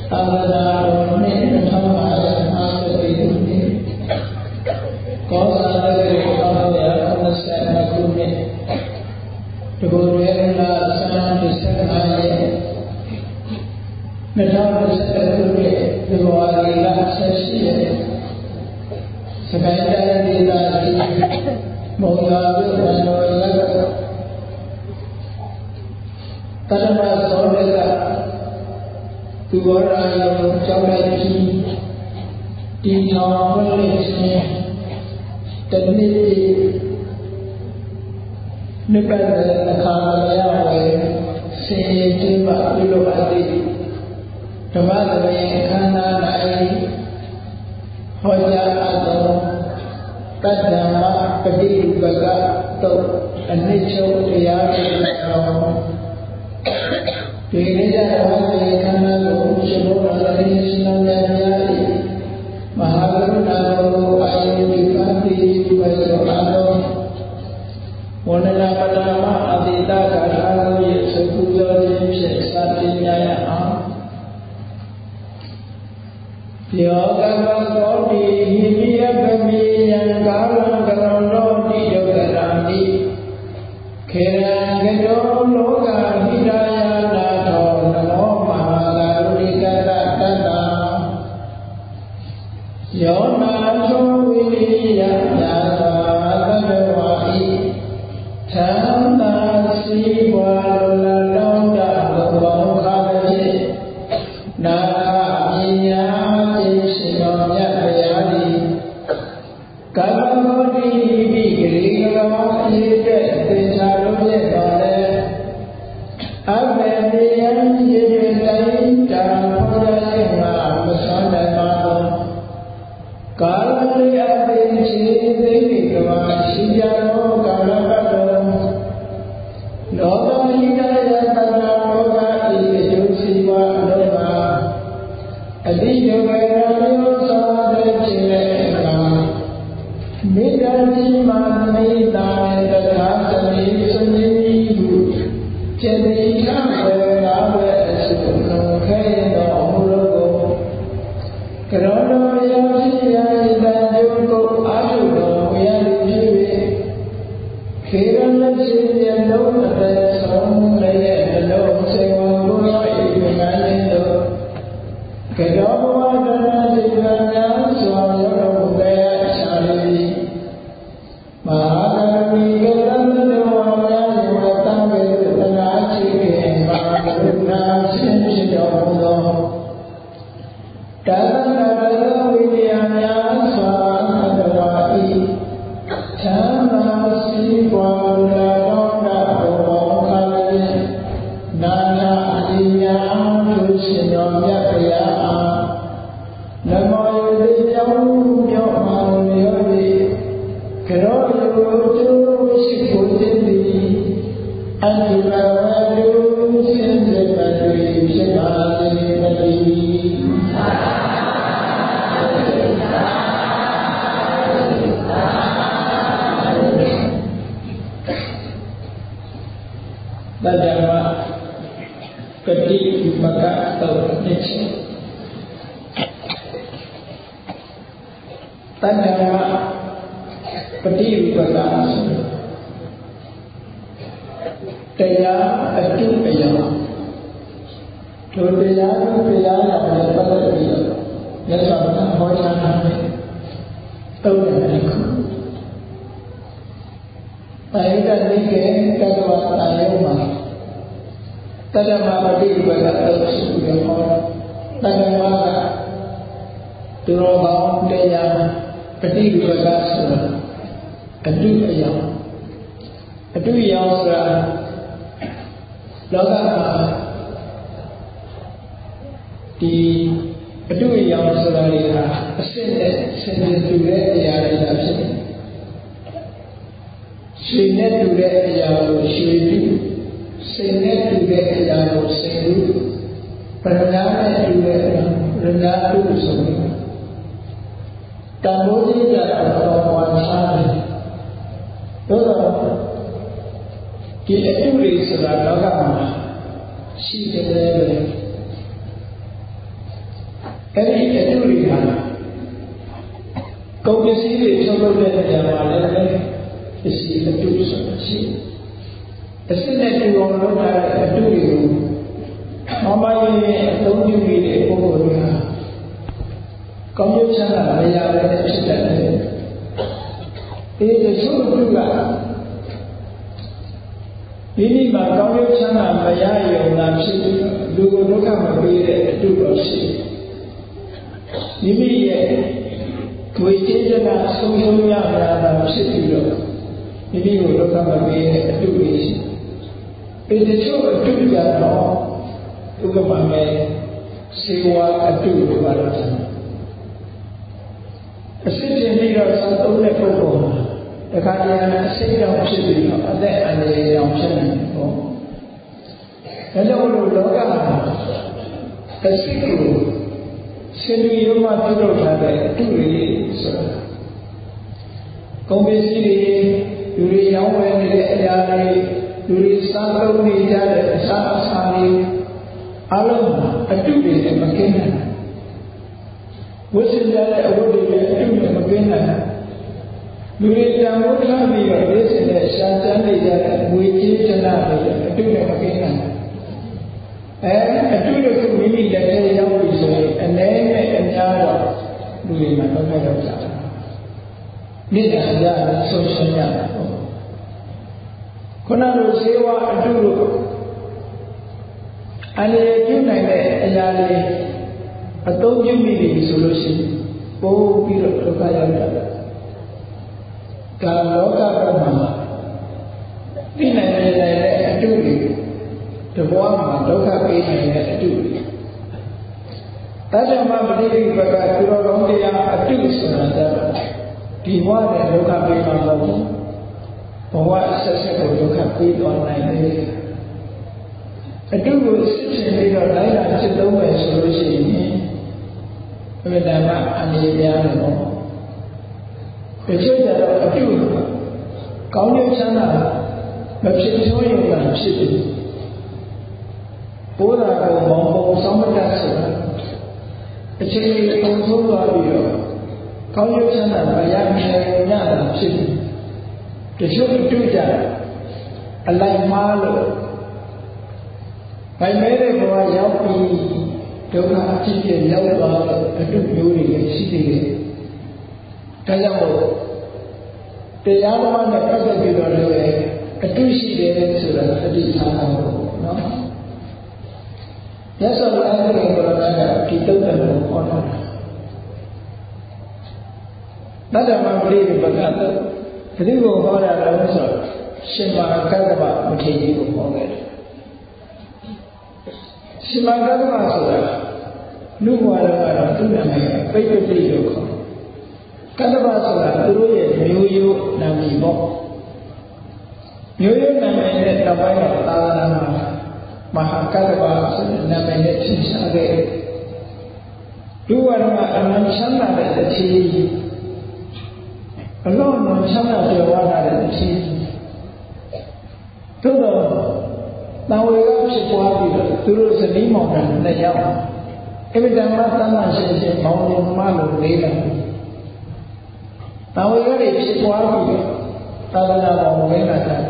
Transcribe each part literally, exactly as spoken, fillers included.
သာသနာတော်နှစ်နှစ်ထောင်ပါးရဲ့အာသတိခုနှစ်ကောဇာတက္ကရာပေါင်းရခုနှစ်ခုနှစ်တကူရဲလာစံပစ္စကနာရဲ့နှစ်ထောင်ပစ္စကခုနှစ်ဒီဘဝလေးကဆက်ရှိရဲ့စကိုင်းတိုင်းဒေသကြီးမုံလာမြို့တော်ရဲ့တရမသောတေကသူဝရယောကျောင်းလိုက်ကြီးဒီတော်ဟောလေးခြင်းတနည်းနိဗ္ဗာန်အခါမရဝယ်ဆင်းရဲခြင်းပါပြုလုပ်အပ်သည်ဓမ္မသဘင်အခမ်းအနား၌ဟောကြားအပ်သောတတ္တမပฏิပကတုတ်အနိစ္စတရားကိုတော်ဒီနေ့ကျတော့ဒီခန္ဓာကိုရှင်ဘုရားရှင်ရှင်တော်မြတ်များ၏မဟာကရုဏာတော်အာယုဒီပတိဝေသောအလောဝန္ဒနာပဒမအတိတကာထာကိုယေသုပူဇော်ခြင်းဖြင့်စတင်ကြရအောင်ယောကဗသောတိဟိမိယပမိယံကာလံကရောလောတိယောဂရာမိခေရံကတောလောကဟိရာယနာသောနမောမဟာကရုဏိကတတတ္တယောနာသောဝိရိယညာသာသဗ္ဗဝါဟိသံသာစီဝါလလောင်းတဘောခါတိနာခမြညာတိရှင်တော်မြတ်ဗျာတိကာမဂောတိပိဂရိကလောအေတဲ့သေချာလို့ဖြစ်တော်လဲအဘေတိယံယေတိုင်းတာဘောရရှိမှာမစွမ်းနိုင်ပါဘူးကာလတိအပိခြေသိတိကဝါရှိကြသောကာလပတ်တော်လောကဟိတယတနာလောကဤအကျိုးစီးပွားအလုံးပါအတိယောဂရာမျိုးသောတဲ့ခြင်းနဲ့အခါမိဂ္ဂတိမမိတာတထာသတိစနေဟုကျေတိထဝေလာဝေအစုလုံးခဲတော်မူလို့ကရောတော်ယောရှိယဣတံယုကိုအာထုတော်ဝေယတိဖြစ်၍ခေရဏရှိယလုံးအသက်ဆုံးလည်းအလုံးစေဝံဘုရား၏ဉာဏ်ရင်းတို့ကရောဘဝတနာစိတ်ဉာဏ်စွာရောတော်မူတဲ့အခြားလေးမဟာကမိကရဏတော်ဝါများဝတ္တဝေသနာချိကေမဟာကရုဏာရှင်ဖြစ်တော်မူသောတာသနာတော်ဝိနည်းများစွာသတ္တဝါဤသံသာစီပွားလာတော်တာဘောခါလေးနာနာအရိယာသူရှင်တော်မြတ်ဗျာနမောယတိကြောင့်မြောက်မှရောသည်ကရောယုတုရှိကိုခြင်းသည်အတ္တိဘဝတုရှင်စေတ္တိဖြစ်ပါစေတည်းတတ္တမကတိမကတောနိစ္စတတ္တမပฏิဝိပကတရားအတုအယံတို့တရားတို့တရားရတဲ့ပတ်သက်ပြီးမြတ်စွာဘုရားဟောကြားထားတဲ့သုံးတဲ့ခုပါဠိတတိကေတတ္တဝတာယောမှာတတ္တမပฏิဝိပကတောရှိတယ်ဟောတတ္တမကသူတော်ကောင်းတရားပฏิဝိပကဆိုတာအတုအယံအတုအယံဆိုတာလောကမှာဒီအတုအယံဆိုတာတွေဟာအစစ်နဲ့ဆင်ခြင်တူတဲ့အရာတွေသာဖြစ်တယ်ရွှေနဲ့တူတဲ့အရာကိုရွှေတူစိတ်နဲ့တူတဲ့အရာကိုစိတ်တူပရဏာနဲ့တူတဲ့အရာပရဏာတူဆိုပြီးတန်ဖိုးကြီးကြတော့ဘာဝချားတယ်တို့တော့ဒီအတုတွေဆိုတာလောကမှာရှိတယ်ပဲအဲ့ဒီအတုတွေဟာကုန်ပစ္စည်းတွေထုတ်လုပ်တဲ့နေရာမှာလည်းပစ္စည်းအတုဆိုတာရှိတယ်အစစ်နဲ့တူအောင်လုပ်ထားတဲ့အတုတွေကိုမမရဲ့အသုံးပြုပြီးတဲ့ပုဂ္ဂိုလ်တွေကကောင်းကျိုးချမ်းသာမရဘဲဖြစ်တတ်တယ်ဒီတချို့တုကမိမိမှာကောင်းကျိုးချမ်းသာမရရုံသာဖြစ်ပြီးလူကိုဒုက္ခမပေးတဲ့အတုတော်ရှိမိမိရဲ့ဝိသေသနာဆုံးရှုံးရတာဖြစ်ပြီးတော့မိမိကိုဒုက္ခမပေးတဲ့အတုတွေရှိဒီတချို့အတုကြတော့ဥပမာမဲ့စေဝါအတုတွေပါတော့အစစ်တင်ပြီးတော့သုံးတဲ့ပုဂ္ဂိုလ်မှာတခါတည်းအစိတ်ကြောင့်ဖြစ်ပြီးတော့အသက်အန္တရာယ်ကြောင့်ဖြစ်နေတယ်ပေါ့။ဒါကြောင့်လို့လောကမှာအစစ်ကိုရှင်လူရုံးမှာပြုလုပ်ထားတဲ့အတုတွေဆိုတာကုန်ပစ္စည်းတွေလူတွေရောင်းဝယ်နေတဲ့အရာတွေလူတွေစားသုံးနေကြတဲ့အစားအစာတွေအလုံးအတုတွေနဲ့မကင်းနိုင်ဝိသေသတဲ့အဝတ်တွေလည်းအတုနဲ့မကင်းနိုင်လူတွေတန်ဖိုးထားပြီးတော့ဒီစင်နဲ့ရှားတန်းနေကြတဲ့ငွေကြေးတနာတွေအတုနဲ့မကင်းနိုင်အဲအတုတို့ကမိမိလက်ထဲရောက်ပြီဆိုရင်အနေနဲ့အများတော့လူတွေမှာတော့ရောက်ကြတာမိစ္ဆာရဆုံးရှင်းရတာပေါ့ခုနလိုဇေဝအတုတို့အနေနဲ့ပြုနိုင်တဲ့အရာတွေအသုံးပြုမိပြီဆိုလို့ရှိရင်ပို့ပြီးတော့ဒုက္ခရောက်ကြတယ်ကာလောကဘက်မှာသိနိုင်တဲ့အတုတွေတဘောမှာဒုက္ခပေးနိုင်တဲ့အတုတွေတတ္တမပရိပိပကသူတော်ကောင်းတရားအတုဆိုတာတော့ဒီဘဝနဲ့ဒုက္ခပေးမှာမဟုတ်ဘူးဘဝဆက်ဆက်ကိုဒုက္ခပေးသွားနိုင်တယ်အတုကိုစစ်ချင်ပြီးတော့လိုက်လာစစ်သုံးမယ်ဆိုလို့ရှိရင်အမြဲတမ်းအမြဲတမ်းတော့တချို့ကြတော့အတုကောင်းကျိုးချမ်းသာမဖြစ်ဆိုးရုံနဲ့ဖြစ်တယ်ဘုရားကမောင်ပုံဆောင်မတတ်ဆိုတာအချိန်ကြီးပုံဆိုးသွားပြီးတော့ကောင်းကျိုးချမ်းသာမရနိုင်ရတာဖြစ်တယ်တချို့အတုကြအလိုက်မားလို့ဗိုင်မဲတဲ့ဘဝရောက်ပြီးဒုက္ခအဖြစ်ဖြစ်ရောက်သွားတော့အတုမျိုးတွေရှိသေးတယ်ဒါကြောင့်တရားဓမ္မနဲ့ပတ်သက်ပြီးတော့လည်းအတုရှိတယ်ဆိုတာအတိထားတာပေါ့နော်။ရသော်လည်းအဲ့ဒီဘုရားကဒီတုတ်တယ်ကိုဟောတာ။တတ္တမပရိပကတတိကိုဟောတာလည်းဆိုရှင်မာကတ္တဗမထေရကိုဟောခဲ့တယ်။ရှင်မာကတ္တဗဆိုတာလူဘဝကတော့သူ့နာမည်ပိဋကတိလို့ခေါ်တယ်ကတ္တဗဆိုတာသူတို့ရဲ့မျိုးရိုးနာမည်ပေါ့မျိုးရိုးနာမည်နဲ့တပိုင်းတော့သာသနာမှာမဟာကတ္တဗဆိုတဲ့နာမည်နဲ့ထင်ရှားခဲ့လူဝါဒမှာအမှန်ချမ်းသာတဲ့အခြေအလုံးစုံချမ်းသာကြွယ်ဝလာတဲ့အခြေသို့တော့တန်ဝေကဖြစ်ပွားပြီးတော့သူတို့ဇနီးမောင်နှံနဲ့ရောက်အမိတမသမ်းမှရှင်းရှင်းမောင်နှမလို့လေးလာတာဝေကတွေဖြစ်ပွားပြီးသာသနာတော်ဝင်လာတာ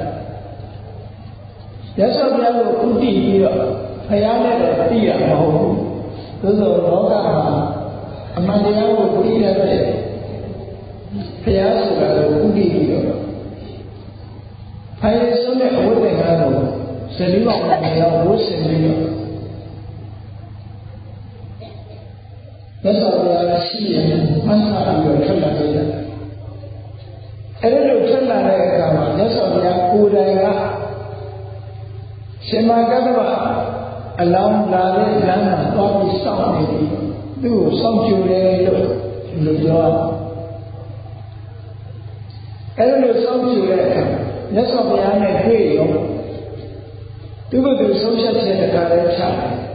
ရသော်ဘုရားကိုဥတည်ပြီးတော့ဘုရားနဲ့တော့သိရမဟုတ်ဘူးသို့သောလောကမှာအမှန်တရားကိုသိရတဲ့ဘုရားဆိုတာကိုဥတည်ပြီးတော့ဖိုင်ဆုံးတဲ့အဝတ်တွေကတော့ဇနီးမောင်နှံရောဝတ်ဆင်ပြီးတော့ရသော်ဘုရားရှိရင်မှတ်သားပြီးတော့ထွက်လာကြတယ်အဲ့ဒီလိုထွက်လာတဲ့အခါမှာမြတ်စွာဘုရားကိုယ်တိုင်ကရှင်မကတ္တဗအလောင်းလာတဲ့လမ်းမှာသွားပြီးစောင့်နေပြီးသူ့ကိုစောင့်ကြိုတယ်လို့လူပြောအဲ့ဒီလိုစောင့်ကြိုတဲ့အခါမြတ်စွာဘုရားနဲ့တွေ့ရောသူ့ကိုယ်သူဆုံးဖြတ်ချက်တကားလည်းချတယ်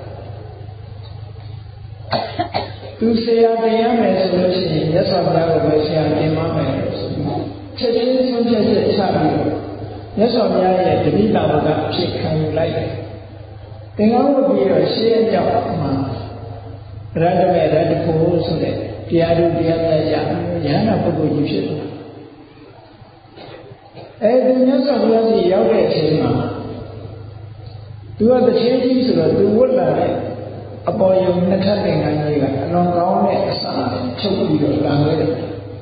သူဆရာတရားမယ်ဆိုလို့ရှိရင်မြတ်စွာဘုရားကိုပဲဆရာတင်ပါမယ်လို့ဆိုပြီးချက်ချင်းဆုံးဖြတ်ချက်ချပြီးတော့မြတ်စွာဘုရားရဲ့တတိတာဘကအဖြစ်ခံယူလိုက်တယ်။သင်္ကန်းဝတ်ပြီးတော့ရှေ့ရောက်မှာရတ္တမေရတ္တဆိုတဲ့တရားတို့တရားများရရဟန္တာပုဂ္ဂိုလ်ကြီးဖြစ်တယ်အဲဒီမြတ်စွာဘုရားကြီးရောက်တဲ့အချိန်မှာသူကတခြင်းကြီးဆိုတော့သူဝတ်လာတဲ့အပေါ်ယုံနှစ်ထပ်သင်္ကန်းကြီးကအလွန်ကောင်းတဲ့အစာချုပ်ပြီးတော့လာခဲ့တယ်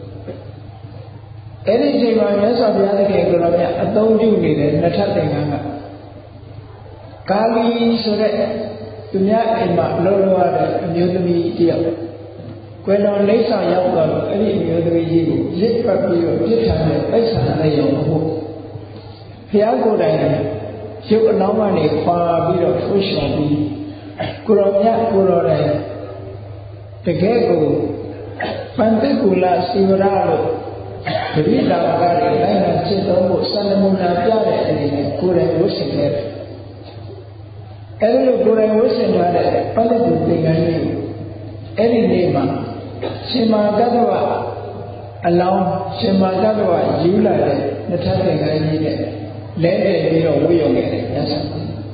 အဲ့ဒီအချိန်မှာမြတ်စွာဘုရားသခင်ကိုယ်တော်မြတ်အသုံးပြုနေတဲ့နှစ်ထပ်သင်္ကန်းကကာလီဆိုတဲ့သူများအိမ်မှာအလုပ်လုပ်ရတဲ့အမျိုးသမီးတယောက်ကွယ်လွန်လိမ့်ဆောင်ရောက်တော့အဲ့ဒီအမျိုးသမီးကြီးကိုရစ်ပတ်ပြီးတော့ပြစ်ထန်တဲ့ပိဿာနဲ့ရုံဖို့ဘုရားကိုယ်တိုင်ရုပ်အလောင်းကနေခွာပြီးတော့ထိုးရှောင်ပြီးကိုရောမြတ်ကိုရောတိုင်တကယ်ကိုပန္တိကူလစီဝရလို့တတိတာဝကတွေလိုက်လာจิตသုံးဖို့စံနမူနာပြတဲ့အနေနဲ့ကိုယ်တိုင်ဝတ်ဆင်ခဲ့တယ်အဲဒီလိုကိုယ်တိုင်ဝတ်ဆင်ထားတဲ့ပန္တိကူသင်္ကန်းကြီးအဲ့ဒီနေ့မှာရှင်မာကတ္တဝအလောင်းရှင်မာကတ္တဝယူလာတဲ့နှစ်ထပ်သင်္ကန်းကြီးနဲ့လဲလှယ်ပြီးတော့ဝိယုံခဲ့တယ်ညဆံ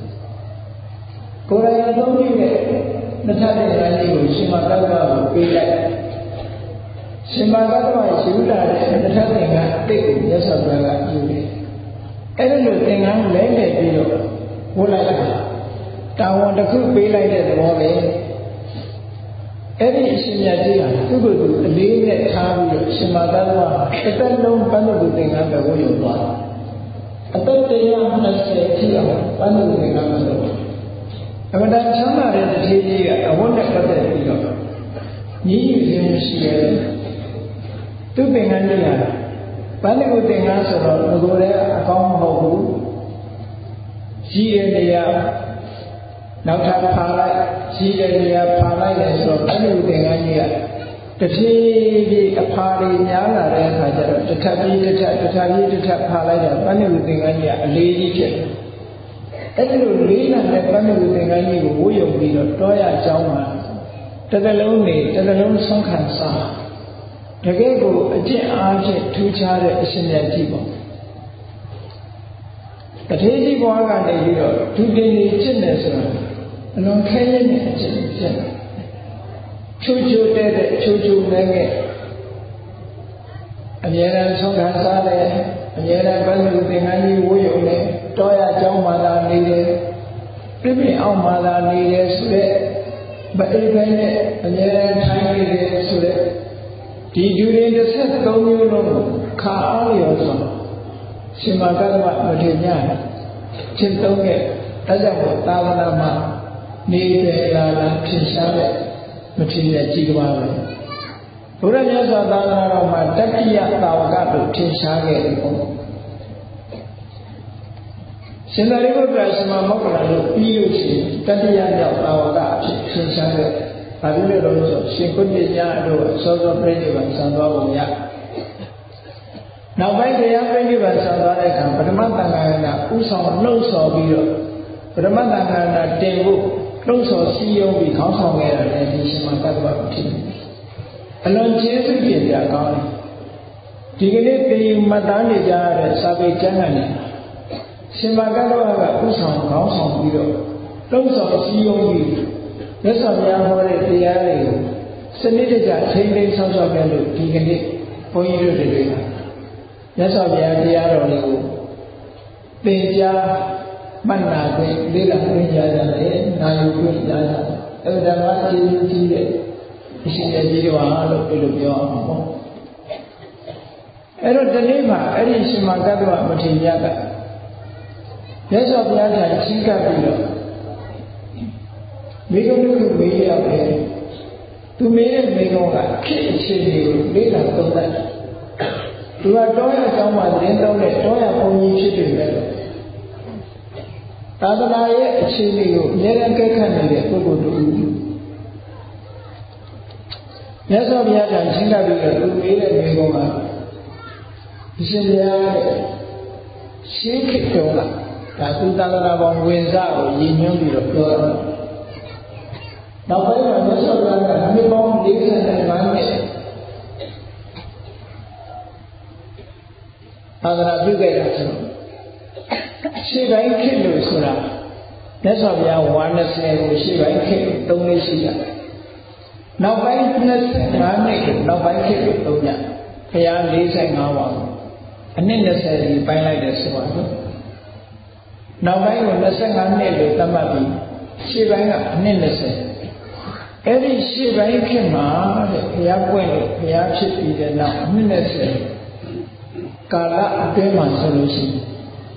ကိုယ်တိုင်အသုံးပြုတဲ့နှစ်ထပ်သင်္ကန်းကြီးကိုရှင်မာကတ္တဝကိုပေးလိုက်ရှင်မာကတ္တဝယူလာတဲ့နှစ်ထပ်သင်္ကန်းအတိတ်ကိုညဆံဘုရားကယူတယ်အဲ့ဒီလိုသင်္ကန်းလဲလှယ်ပြီးတော့ဝတ်လိုက်တာတာဝန်တစ်ခုပေးလိုက်တဲ့သဘောပဲအဲ့ဒီအရှင်မြတ်ကြီးကသူ့ကိုယ်သူအလေးနဲ့ထားပြီးတော့ရှင်မာကတ္တဝတစ်သက်လုံးပန်းသူသင်္ကန်းပဲဝတ်ယူသွားတယ်အသက်တရာနှစ်ဆယ်ထိအောင်ပန်းသူသင်္ကန်းမလို့အမှန်တန်ချမ်းသာတဲ့တထေးကြီးကအဝတ်နဲ့ပတ်သက်ပြီးတော့ညီးယူခြင်းမရှိရဲ့သူသင်္ကန်းကြီးကပန်းသူသင်္ကန်းဆိုတော့ငကိုယ်လည်းအကောင်းမဟုတ်ဘူးရှိတဲ့နေရာနောက်ထပ်ဖာလိုက်ရှိတဲ့နေရာဖာလိုက်တယ်ဆိုတော့ပန်းသူသင်္ကန်းကြီးကတဖြည်းဖြည်းအဖာတွေများလာတဲ့အခါကျတော့တစ်ထပ်ပြီးတစ်ထပ်တစ်ထပ်ပြီးတစ်ထပ်ဖာလိုက်တော့ပန်းသူသင်္ကန်းကြီးကအလေးကြီးဖြစ်တယ်အဲ့ဒီလိုလေးလာတဲ့ပန်းသူသင်္ကန်းကြီးကိုဝိုးယုံပြီးတော့တောရအကြောင်းမှာတစ်သလုံးနေတစ်သလုံးဆုံးခံစားတကယ်ကိုအကျင့်အားဖြင့်ထူးခြားတဲ့အရှင်မြတ်ကြီးပေါ့တထေးကြီးဘွားကနေပြီးတော့ဒုတိယနေကျင့်တယ်ဆိုတာအလွန်ခဲရတဲ့အကျင့်ဖြစ်တယ်ချိုးချိုးတဲ့တဲ့ချိုးချိုးနဲ့နဲ့အမြဲတမ်းဆုံးခံစားတယ်အမြဲတမ်းပန်းသူသင်္ကန်းကြီးဝိုးယုံနဲ့တောရအကြောင်းမှသာနေတယ်ပြည့်ပြည့်အောင်မှသာနေတယ်ဆိုတဲ့မအိပ်တိုင်းနဲ့အမြဲတမ်းထိုင်နေတယ်ဆိုတဲ့ဒီဒူရင်တစ်ဆက်သုံးမျိုးလုံးခါအားလျော်စွာရှင်မာကတ္တဝမထေရကျင့်သုံးတဲ့ဒါကြောင့်သာသနာမှာနေတယ်လာလာဖြစ်ရှားတဲ့မထေရကြီးကပါပဲဘုရားမြတ်စွာသာသနာတော်မှာတတိယသာဝကလို့ထင်ရှားခဲ့တယ်ပေါ့ရှင်သာရိပုတ္တရာရှင်မောက္ခလတို့ပြီးလို့ရှိရင်တတိယမြောက်သာဝကအဖြစ်ထင်ရှားခဲ့ဘာဖြစ်လို့လဲဆိုရှင်ကုဋ္ဌညတို့စောစောပြိဋိဘံဆံသွားပုံရနောက်ပိုင်းတရားပြိဋိဘံဆံသွားတဲ့အခါပထမသံဃာကဥဆောင်လှုပ်ဆော်ပြီးတော့ပထမသံဃာကတင်ဖို့လှုပ်ဆော်စီယုံပြီးခေါင်းဆောင်ခဲ့ရတယ်ဒီရှင်မကတ္တဝဖြစ်တယ်အလွန်ကျေးဇူးတင်ကြကောင်းတယ်ဒီကနေ့သင်ယူမှတ်သားနေကြရတဲ့စာပေကျမ်းဂန်တွေရှင်မကတ္တဝကဥဆောင်ခေါင်းဆောင်ပြီးတော့လှုပ်ဆော်စီယုံပြီးမြတ်စွာဘုရားဟောတဲ့တရားတွေကိုစနစ်တကျထိန်းသိမ်းဆောင်ရှောက်ခဲ့လို့ဒီကနေ့ဘုန်းကြီးတို့တွေကမြတ်စွာဘုရားတရားတော်တွေကိုသင်ကြားမှတ်နာခွင့်လေ့လာခွင့်ရကြတယ်နာယူခွင့်ရကြတယ်အဲ့ဒါကကျေးဇူးကြီးတဲ့အရှင်ရဲ့ကြီးတော်ဟာလို့ပြောလို့ပြောအောင်ပေါ့အဲ့တော့ဒီနေ့မှာအဲ့ဒီရှင်မကတ္တဝမထေရကမြတ်စွာဘုရားကကြီးကပ်ပြီးတော့မိဂုဏ်တစ်ခုမေးရတယ်သူမေးတဲ့မိဂုဏ်ကခေတ်အခြေအနေကိုလေ့လာသုံးသပ်သူကတောရအကြောင်းမှာသတင်းသုံးတဲ့တောရဘုန်းကြီးဖြစ်တယ်လေသာသနာရဲ့အခြေအနေကိုအများအားကဲခတ်နေတဲ့ပုဂ္ဂိုလ်တို့မြတ်စွာဘုရားကချင်းကပ်ပြီးတော့သူမေးတဲ့မိဂုဏ်ကအရှင်ဘုရားတဲ့ရှင်းခေတ်တော်ကဒါသူသာသနာပေါင်းဝင်စားကိုရည်ညွှန်းပြီးတော့ပြောတာနောက်ပိုင်းမှာမြတ်စွာဘုရားကနှစ်ပေါင်း၄၅နှစ်သာသနာပြုခဲ့တာဆိုတော့ရှေ့ပိုင်းခေတ်လို့ဆိုတာမြတ်စွာဘုရားဝါ၂၀ကိုရှေ့ပိုင်းခေတ်သုံးလေးရှိတာနောက်ပိုင်းနှစ်ဆယ်ငါးနှစ်ကိုနောက်ပိုင်းခေတ်ကိုသုံးကြဘုရားလေးဆယ်ငါးပါးအနှစ်၂၀ကြီးပိုင်းလိုက်တယ်ဆိုပါတော့နောက်ပိုင်းကို၂၅နှစ်လို့သတ်မှတ်ပြီးရှေ့ပိုင်းကအနှစ်၂၀အဲ့ဒီရှေ့ပိုင်းခေတ်မှာတဲ့ဘုရားပွင့်လို့ဘုရားဖြစ်ပြီးတဲ့နောက်အနှစ်၂၀ကာလအတွင်းမှာဆိုလို့ရှိရင်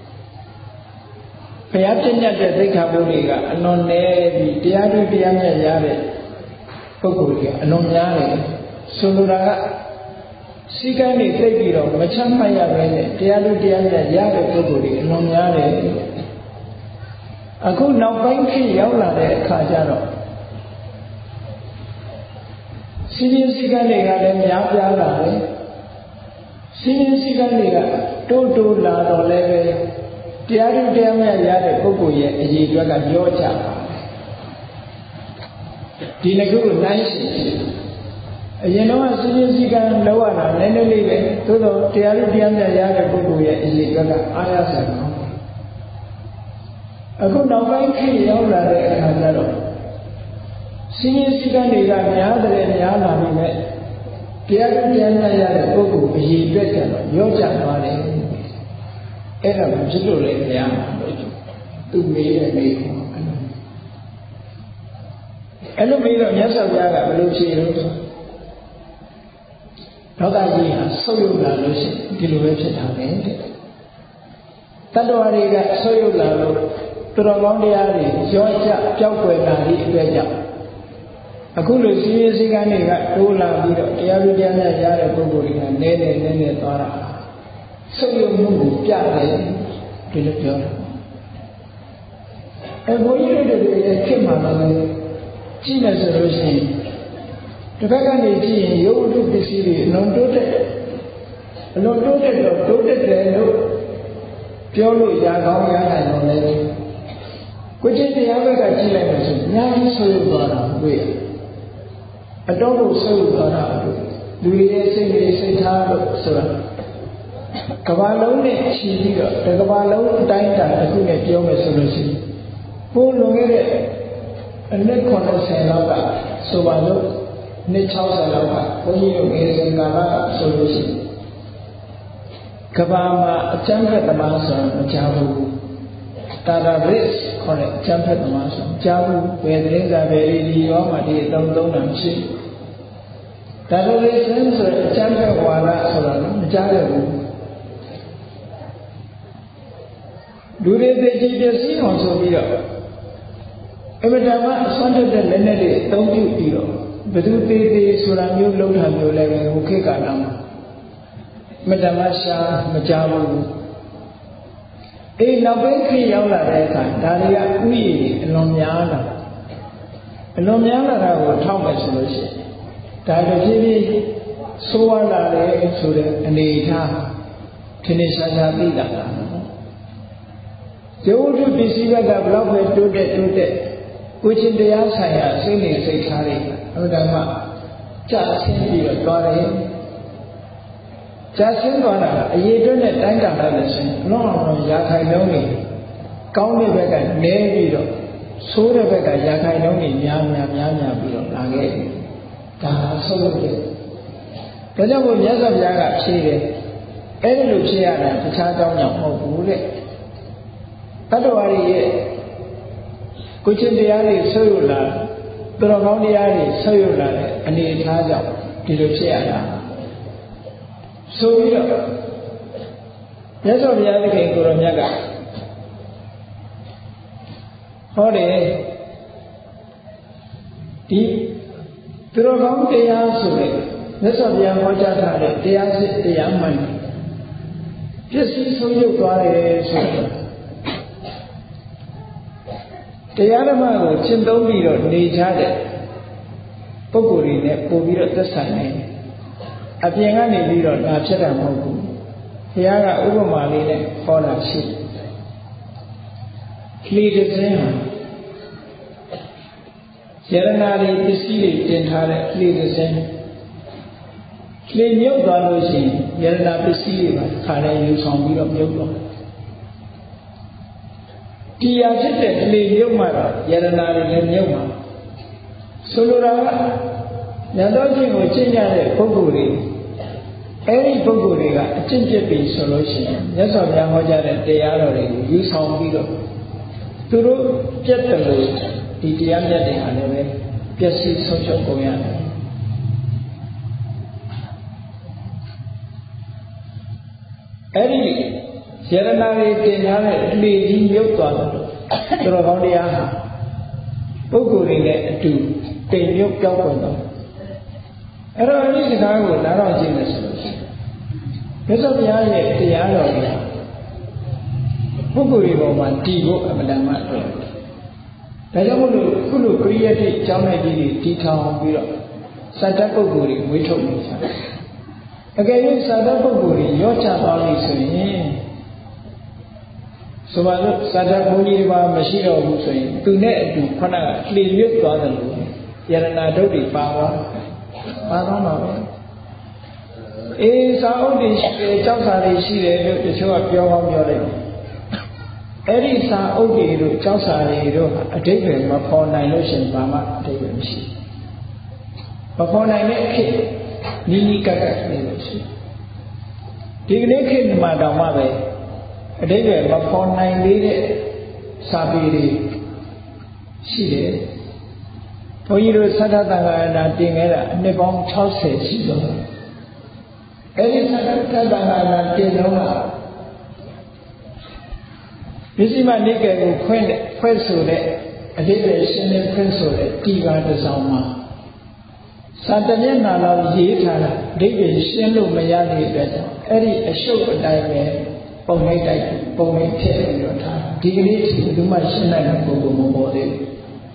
ဘုရားပြည့်ညတ်တဲ့သိက္ခာပုဒ်တွေကအလွန်နည်းပြီးတရားတွေတရားမြတ်ရတဲ့ပုဂ္ဂိုလ်တွေကအလွန်များတယ်ဆိုလိုတာကစီကံတွေသိပြီးတော့မချမ်းမှတ်ရဘဲနဲ့တရားတွေတရားမြတ်ရတဲ့ပုဂ္ဂိုလ်တွေအလွန်များတယ်အခုနောက်ပိုင်းခေတ်ရောက်လာတဲ့အခါကျတော့စီရင်စီကံတွေကလည်းများပြားလာတယ်စီရင်စီကံတွေကတိုးတိုးလာတော့လည်းပဲတရားတွေတရားမြတ်ရတဲ့ပုဂ္ဂိုလ်ရဲ့အရေးအတွက်ကရောကြပါတယ်ဒီနှစ်ခုကိုနိုင်ရှင်အရင်တော့စီရင်စီကံလောက်ရတာနည်းနည်းလေးပဲသို့တော့တရားတွေတရားမြတ်ရတဲ့ပုဂ္ဂိုလ်ရဲ့အရေးအတွက်ကအားရစရာကောင်းအခုနောက်ပိုင်းခေတ်ရောက်လာတဲ့အခါကျတော့စီရင်စီကံတွေကများတယ်များလာပြီမဲ့တရားတွေတရားမြတ်ရတဲ့ပုဂ္ဂိုလ်အရေးအတွက်ကျတော့ရောကြသွားတယ်အဲ့ဒါကိုဖြစ်လို့လေဘုရားလို့သူမေးတယ်မေးတယ်အဲ့လိုမေးတော့မြတ်စွာဘုရားကဘယ်လိုဖြေလို့ဆိုဒေါသကြီးဟာဆုပ်ယုပ်လာလို့ရှိရင်ဒီလိုပဲဖြစ်တာပဲတဲ့တတ္တဝါတွေကဆုပ်ယုပ်လာလို့သူတော်ကောင်းတရားတွေရောကြပျောက်ကွယ်လာသည့်အတွက်ကြောင့်အခုလိုစီရင်စီကံတွေကတိုးလာပြီးတော့တရားဥတရားများရတဲ့ပုဂ္ဂိုလ်တွေကနည်းနည်းနည်းနည်းသွားတာဆုပ်ယုပ်မှုကိုပြတယ်ဒီလိုပြောတာအဲဘုန်းကြီးတို့တွေရဲ့ဖြစ်မှာလည်းကြည့်မယ်ဆိုလို့ရှိရင်တစ်ခါကနေကြည့်ရင်ရုပ်ဝတ္ထုပစ္စည်းတွေအလွန်တိုးတက်အလွန်တိုးတက်တော့တိုးတက်တယ်လို့ပြောလို့ရကောင်းရနိုင်တော့လေကိုယ်ချင်းတရားဘက်ကကြည့်လိုက်လို့ဆိုအများကြီးဆုပ်ယုပ်သွားတာတွေ့ရအတော့ကိုဆုပ်ယုပ်သွားတာတွေ့လူတွေရဲ့စိတ်တွေစိတ်ထားလို့ဆိုတာကဘာလုံးနဲ့ချီပြီးတော့တကဘာလုံးအတိုင်းအတာတစ်ခုနဲ့ပြောမယ်ဆိုလို့ရှိရင်ပိုးလွန်ခဲ့တဲ့အနှစ်၇၀လောက်ကဆိုပါလို့နှစ်၆၀လောက်ကဘုန်းကြီးတို့ငယ်စဉ်ကာလကဆိုလို့ရှိရင်ကဘာမှာအကျမ်းဖက်သမားဆိုတာမကြားဘူးတာတာရစ်ခေါ်တဲ့အကျမ်းဖက်သမားဆိုတာကြားဘူးဘယ်သတင်းစာပဲဒီရောမှဒီအသုံးသုံးတာမရှိဒါလိုလေဆင်းဆိုတဲ့အကျမ်းဖက်ဝါဒဆိုတာမကြားရဘူးလူတွေသိကြည်ပျက်စီးအောင်ဆိုပြီးတော့အမတမအစွမ်းတက်တဲ့လက်နဲ့တွေအသုံးပြုပြီးတော့ဘယ်သူသေးသေးဆိုတာမျိုးလုံးတာမျိုးလည်းပဲဟိုခေတ်ကလာမှာအမတမရှာမကြားဘူးအေးနောက်ပိုင်းခေတ်ရောက်လာတဲ့အခါဒါတွေကဥယျာဉ်အလွန်များလာအလွန်များလာတာကိုထောက်မယ်ဆိုလို့ရှိရင်ဒါတဖြည်းဖြည်းဆိုးဝါးလာတယ်ဆိုတဲ့အနေအထားထင်ထင်ရှားရှားသိလာတာရုပ်ဝတ္ထုပစ္စည်းဘက်ကဘလောက်ပဲတိုးတက်တိုးတက်ကိုချင်းတရားဆိုင်ရာစိတ်နေစိတ်ထားတွေအမှန်မှကြာဆင်းပြီးတော့သွားတယ်ကြာဆင်းသွားတာအရေးအတွက်နဲ့တိုင်းတာလိုက်လို့ရှိရင်အလုံးအောင်ရာခိုင်နှုန်းတွေကောင်းတဲ့ဘက်ကနည်းပြီးတော့ဆိုးတဲ့ဘက်ကရာခိုင်နှုန်းတွေများများများများပြီးတော့လာခဲ့တယ်ဒါဆုပ်လို့တယ်ဒါကြောင့်မို့မြတ်စွာဘုရားကဖြေတယ်အဲ့ဒီလိုဖြေရတာတခြားကြောင်းကြောင့်မဟုတ်ဘူးတဲ့တတ္တဝါတွေရဲ့ကိုချင်းတရားတွေဆွေးရလာသူတော်ကောင်းတရားတွေဆွေးရလာတဲ့အနေအထားကြောင့်ဒီလိုဖြစ်ရတာဆိုပြီးတော့မြတ်စွာဘုရားသခင်ကိုရောမြတ်ကဟောတယ်ဒီသူတော်ကောင်းတရားဆိုတဲ့မြတ်စွာဘုရားဟောကြားထားတဲ့တရားစစ်တရားမှန်ပစ္စည်းဆုံးယုတ်သွားတယ်ဆိုတော့တရားဓမ္မကိုရှင်းသုံးပြီးတော့နေကြတဲ့ပုဂ္ဂိုလ်တွေနဲ့ပို့ပြီးတော့သက်ဆိုင်နေအပြင်ကနေပြီးတော့ဒါဖြစ်တာမဟုတ်ဘူးဘုရားကဥပမာလေးနဲ့ဟောတာရှိလှေတစ်စင်းဟာယရနာတွေပစ္စည်းတွေတင်ထားတဲ့လှေတစ်စင်းလှေမြုပ်သွားလို့ရှိရင်ယရနာပစ္စည်းတွေပါခါလဲယူဆောင်ပြီးတော့မြုပ်သွားတရားဖြစ်တဲ့လေမြုပ်မှတော့ယရနာတွေလည်းမြုပ်မှာဆိုလိုတာကညာတော်ချင်းကိုကျင့်ကြတဲ့ပုဂ္ဂိုလ်တွေအဲ့ဒီပုဂ္ဂိုလ်တွေကအကျင့်ပြပြီဆိုလို့ရှိရင်မြတ်စွာဘုရားဟောကြားတဲ့တရားတော်တွေကိုယူဆောင်ပြီးတော့သူတို့ပြတ်တယ်လို့ဒီတရားမြတ်တွေဟာလည်းပဲပျက်စီးဆုံးရှုံးကုန်ရတယ်အဲ့ဒီယရနာတွေတင်ထားတဲ့အလေကြီးမြုပ်သွားတယ်သူတော်ကောင်းတရားဟာပုဂ္ဂိုလ်တွေနဲ့အတူတိမ်မြုပ်ပြောင်းပွင့်တော့အဲ့တော့ဒီစကားကိုနားတော့ကြည့်မယ်ဆိုလို့ရှိရင်မြတ်စွာဘုရားရဲ့တရားတော်ကြီးပုဂ္ဂိုလ်တွေပေါ်မှာတည်ဖို့အမှန်တမ်းမှအတွက်ဒါကြောင့်မို့လို့ခုလိုပရိယတ်တိကျောင်းလိုက်ကြီးတွေတည်ထောင်ပြီးတော့စတ္တပုဂ္ဂိုလ်တွေဝေထုတ်နေကြတယ်အကယ်၍စတ္တပုဂ္ဂိုလ်တွေရော့ချသွားပြီဆိုရင်ဆိုပါစို့စတ္တဘုန်းကြီးတွေပါမရှိတော့ဘူးဆိုရင်သူနဲ့အတူခဏကလှေရွတ်သွားတယ်လို့ယရနာဒုတ်တွေပါသွားပါသွားမှာပဲအေးစာအုပ်တွေရှိတယ်ကြောက်စာတွေရှိတယ်လို့တချို့ကပြောကောင်းပြောတယ်အဲ့ဒီစာအုပ်တွေတို့ကြောက်စာတွေတို့အတိတ်ပဲမဖော်နိုင်လို့ရှင်ဘာမှအတိတ်ပဲမရှိမဖော်နိုင်တဲ့ခေတ်နီးနီးကပ်ကပ်နေလို့ရှိဒီကနေ့ခေတ်မှာတောင်မှပဲအတိတ်ပဲမဖော်နိုင်သေးတဲ့စာပေတွေရှိတယ်ဘုန်းကြီးတို့သတ္တသံဃာနာတင်ခဲ့တာအနှစ်ပေါင်း၆၀ရှိတော့အဲ့ဒီသတ္တသံဃာနာတင်တော့ကပစ္စည်းမနိကေကိုခွင့်ခွဲဆိုတဲ့အတိတ်ပဲရှင်းလင်းခွင့်ဆိုတဲ့တီကာတစ်စောင်မှာစာတမျက်နှာလောက်ရေးထားတာအတိတ်ပဲရှင်းလို့မရတဲ့အတွက်ကြောင့်အဲ့ဒီအရှုပ်အတိုင်းပဲပုံလိုက်တိုက်ပုံလိုက်ထည့်ပြီးတော့ထားဒီကနေ့ဒီလိုမှရှင်းနိုင်တဲ့ပုဂ္ဂိုလ်မပေါ်သေးဘူး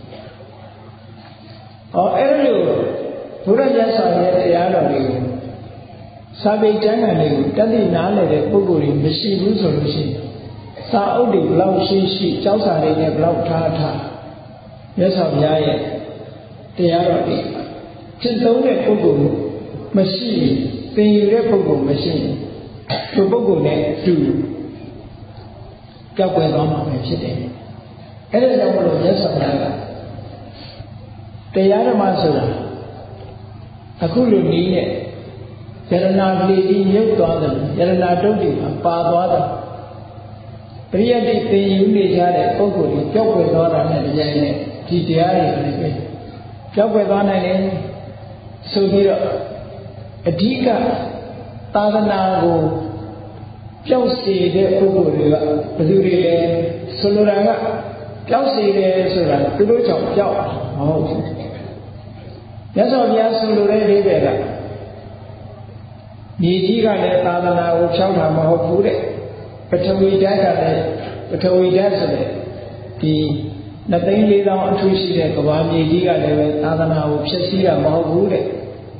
။အော်အဲ့လိုဘုရားမြတ်စွာဘုရားတရားတော်တွေကိုစာပေကျမ်းဂန်တွေကိုတတ်သိနားလည်တဲ့ပုဂ္ဂိုလ်တွေမရှိဘူးဆိုလို့ရှိရင်စာအုပ်တွေဘလောက်ရှိရှိကျောင်းစာတွေနဲ့ဘလောက်ထားထားမြတ်စွာဘုရားရဲ့တရားတော်တွေကျင့်သုံးတဲ့ပုဂ္ဂိုလ်မရှိရင်သင်ယူတဲ့ပုဂ္ဂိုလ်မရှိရင်သူပုဂ္ဂိုလ်နဲ့အတူကြောက်ွယ်သွားမှာပဲဖြစ်တယ်။အဲ့ဒါကြောင့်မလို့မြတ်စွာဘုရားကတရားဓမ္မဆိုတာအခုလိုနည်းနဲ့ယရနာလေးကြီးမြုပ်သွားတယ်ယရနာတုတ်တွေမှာပါသွားတယ်ပရိယတ်တိသင်ယူနေကြတဲ့ပုဂ္ဂိုလ်တွေကြောက်ွယ်သွားတာနဲ့တရားနဲ့ဒီတရားတွေလည်းပဲကြောက်ွယ်သွားနိုင်တယ်ဆိုပြီးတော့အဓိကသာသနာကိုကြောက်စေတဲ့ပုဂ္ဂိုလ်တွေကဘယ်သူတွေလဲဆိုလိုတာကကြောက်စေတယ်ဆိုတာသူတို့ကြောင့်ကြောက်မဟုတ်ဘူးမြတ်စွာဘုရားဆိုလိုတဲ့အိဗယ်ကမြေကြီးကလည်းသာသနာကိုဖြောက်တာမဟုတ်ဘူးတဲ့ပထဝီဓာတ်ကလည်းပထဝီဓာတ်ဆိုတဲ့ဒီနှစ်သိန်းလေးသောင်းအထူးရှိတဲ့ကဘာမြေကြီးကလည်းပဲသာသနာကိုဖျက်ဆီးတာမဟုတ်ဘူးတဲ့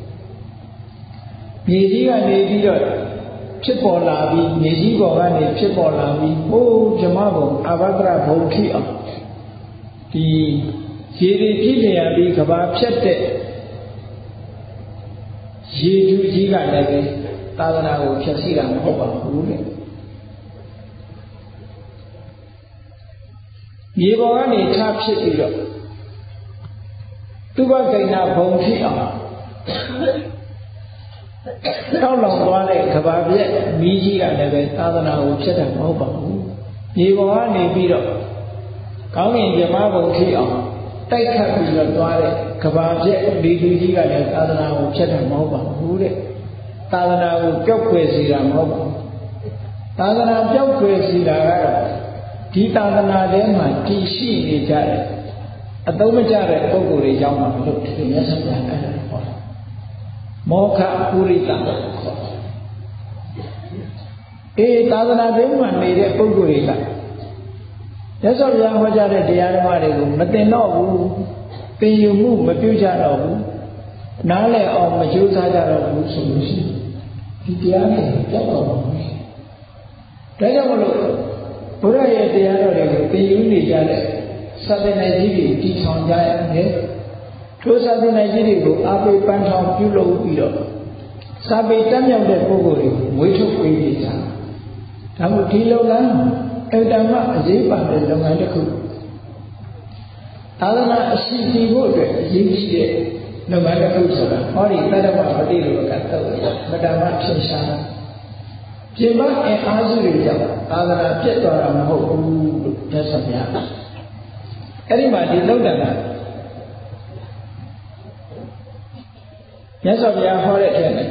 မြေကြီးကနေပြီးတော့ဖြစ်ပေါ်လာပြီးမြေကြီးပေါ်ကနေဖြစ်ပေါ်လာပြီးဟိုးဇမဘုံအဘဒရဘုံထိအောင်ဒီရေတွေပြည့်လျာပြီးကဘာဖြတ်တဲ့ရေကျူးကြီးကလည်းပဲသာသနာကိုဖျက်ဆီးတာမဟုတ်ပါဘူးလေမြေပေါ်ကနေထဖြစ်ပြီးတော့သူဘဂိဏဘုံထိအောင်တောက်လောင်သွားတဲ့ကဘာပြက်မီးကြီးကလည်းပဲသာသနာကိုဖျက်တာမဟုတ်ပါဘူးမြေပေါ်ကနေပြီးတော့ကောင်းကင်ဇမဘုံထိအောင်တိုက်ခတ်ပြီးတော့သွားတဲ့ကဘာပြက်ဒီလူကြီးကလည်းသာသနာကိုဖျက်တာမဟုတ်ပါဘူးတဲ့သာသနာကိုပျောက်ကွယ်စေတာမဟုတ်ပါဘူးသာသနာပျောက်ကွယ်စေတာကတော့ဒီသာသနာထဲမှာတည်ရှိနေကြတယ်အသုံးမကျတဲ့ပုဂ္ဂိုလ်တွေကြောင့်မလို့ဒီမြတ်စွာဘုရားအဲ့ဒါဟောမောခပုရိသခေါ်အေးသာသနာထဲမှာနေတဲ့ပုဂ္ဂိုလ်တွေကမြတ်စွာဘုရားဟောကြားတဲ့တရားဓမ္မတွေကိုမသိတော့ဘူးသင်ယူမှုမပြုကြတော့ဘူးနားလည်အောင်မကြိုးစားကြတော့ဘူးဆိုလို့ရှိရင်ဒီတရားတွေကြောက်တော့ဘူးဒါကြောင့်မလို့ဘုရားရဲ့တရားတော်တွေကိုသင်ယူနေကြတဲ့သတ္တနာကြီးတွေတည်ဆောင်ကြရတယ်ထိုသတ္တနာကြီးတွေကိုအားပေးပန်းထောင်ပြုလုပ်ပြီးတော့စာပေတတ်မြောက်တဲ့ပုဂ္ဂိုလ်တွေကိုမွေးထုတ်ပေးကြတာဒါမို့ဒီလုပ်ငန်းအတ္တမအရေးပါတဲ့လုပ်ငန်းတစ်ခုသာသနာအရှိတည်ဖို့အတွက်အရေးကြီးတဲ့လုပ်ငန်းတစ်ခုဆိုတာဟောဒီတတ္တဝပฏิလောကတော့မတ္တမထင်ရှားပြင်ပအင်အားစုတွေကြောင့်သာသနာပြတ်သွားတာမဟုတ်ဘူးလို့မြတ်စွာဘုရားအဲ့ဒီမှာဒီလောက်တန်တာမြတ်စွာဘုရားဟောတဲ့အဲ့နဲ့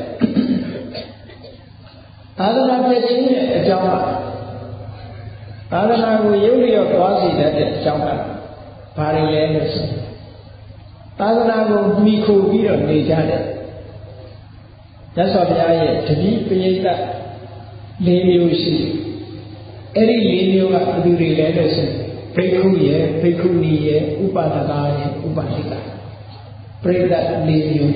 သာသနာပြည့်ခြင်းရဲ့အကြောင်းကသာသနာကိုရုပ်လျော့သွားစေတဲ့အကြောင်းကဘာတွေလဲလို့ဆိုသာသနာကိုမှီခိုပြီးတော့နေကြတဲ့မြတ်စွာဘုရားရဲ့တတိပရိသတ်၄မျိုးရှိအဲ့ဒီ၄မျိုးကဘယ်သူတွေလဲလို့ဆိုဘိက္ခုရဲ့ဘိက္ခုနီရဲ့ဥပဒကာရဲ့ဥပဒိကပရိသတ်၄မျိုး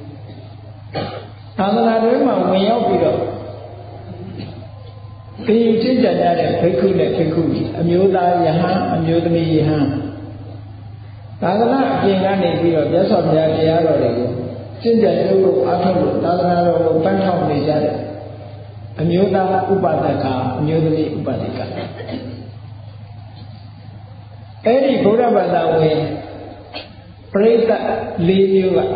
သာသနာတွင်မှာဝင်ရောက်ပြီးတော့ကိယူချင်းကြကြတဲ့ဘိက္ခုနဲ့ဘိက္ခုနီအမျိုးသားယဟန်အမျိုးသမီးယဟန်သာသနာအပြင်ကနေပြီးတော့မြတ်စွာဘုရားတရားတော်တွေကိုကျင့်ကြံကြုပ်လို့အားထုတ်လို့သာသနာတော်ကိုပန်းထောက်နေကြတဲ့အမျိုးသားဥပဒကအမျိုးသမီးဥပဒိကအဲ့ဒီဗုဒ္ဓဘာသာဝင်ပရိသတ်၄မျိုးက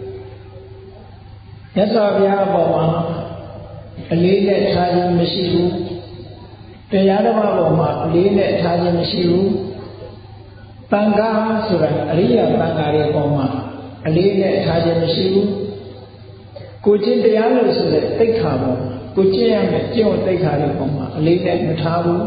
မြတ်စွာဘုရားအပေါ်မှာအလေးနဲ့ထားခြင်းမရှိဘူးတရားဓမ္မပေါ်မှာအလေးနဲ့ထားခြင်းမရှိဘူးတန်ခါဆိုတာအရိယာတန်ခါရဲ့ပေါ်မှာအလေးနဲ့ထားခြင်းမရှိဘူးကိုကျင့်တရားလို့ဆိုတဲ့သိက္ခာပေါ်ကိုကျင့်ရမယ်ကျင့်ဝတ်သိက္ခာရဲ့ပေါ်မှာအလေးနဲ့မထားဘူး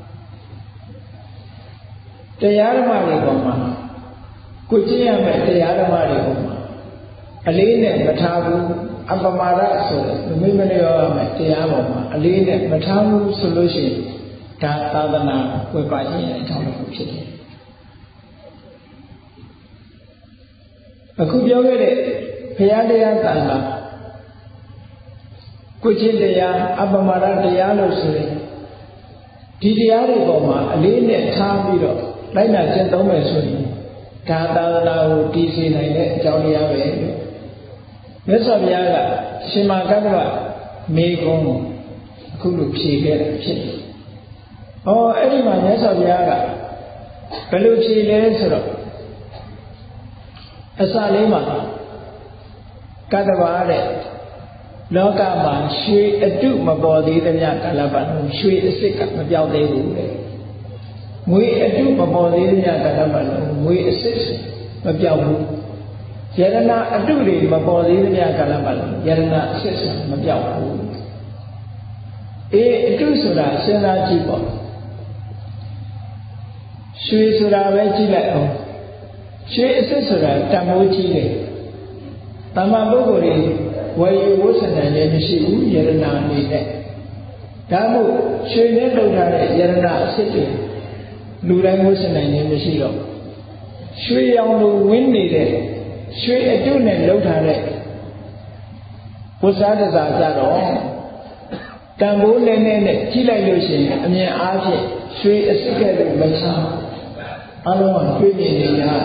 တရားဓမ္မတွေပေါ်မှာကိုကျင့်ရမယ်တရားဓမ္မတွေပေါ်မှာအလေးနဲ့မထားဘူးအပမာဒဆိုတဲ့မိမလျောရမယ်တရားပေါ်မှာအလေးနဲ့မထားဘူးဆိုလို့ရှိရင်ဒါသာသနာဝိပါခြင်းရဲ့အထောက်အကူဖြစ်တယ်အခုပြောခဲ့တဲ့ဘုရားတရားတန်ခါကိုကျင့်တရားအပမာဒတရားလို့ဆိုရင်ဒီတရားတွေပေါ်မှာအလေးနဲ့ထားပြီးတော့လိုက်နာကျင့်သုံးမယ်ဆိုရင်ဒါသာသနာကိုတည်စေနိုင်တဲ့အကြောင်းတရားပဲလို့မြတ်စွာဘုရားကရှင်မကတ္တဗမေကုံးအခုလိုဖြေခဲ့တာဖြစ်တယ်။ဟောအဲ့ဒီမှာမြတ်စွာဘုရားကဘယ်လိုဖြေလဲဆိုတော့အစလေးမှာကတ္တဗတဲ့လောကမှာရွှေအတုမပေါ်သေးသမျှကာလပတ်လုံးရွှေအစစ်ကမပြောင်းသေးဘူးလေငွေအတုမပေါ်သေးသမျှကာလပတ်လုံးငွေအစစ်မပြောင်းဘူးယရဏအတုတွေမပေါ်သေးသမျှကာလပတ်လုံးယရဏအစစ်မပြောင်းဘူးအေးအတုဆိုတာစဉ်းစားကြည့်ပေါ့ရွှေဆိုတာပဲကြည့်လိုက်အောင်ရွှေအစစ်ဆိုတာတန်ဖိုးကြီးတယ်တမ္မာပုဂ္ဂိုလ်တွေဝယ်ယူဝတ်ဆင်နိုင်လည်းမရှိဘူးယရဏအနေနဲ့ဒါမို့ရွှေနဲ့လုပ်ထားတဲ့ယရဏအစစ်တွေလူတိုင်းဝတ်ဆင်နိုင်လည်းမရှိတော့ရွှေရောင်လိုဝင်းနေတဲ့ရွှေအတုနဲ့လုပ်ထားတဲ့ဝတ်စားတစားကြတော့တန်ဖိုးနဲ့နဲ့နဲ့ကြီးလိုက်လို့ရှိရင်အမြင်အားဖြင့်ရွှေအစစ်ကဲ့သို့မချအလုံးကတွေ့မြင်နေရတယ်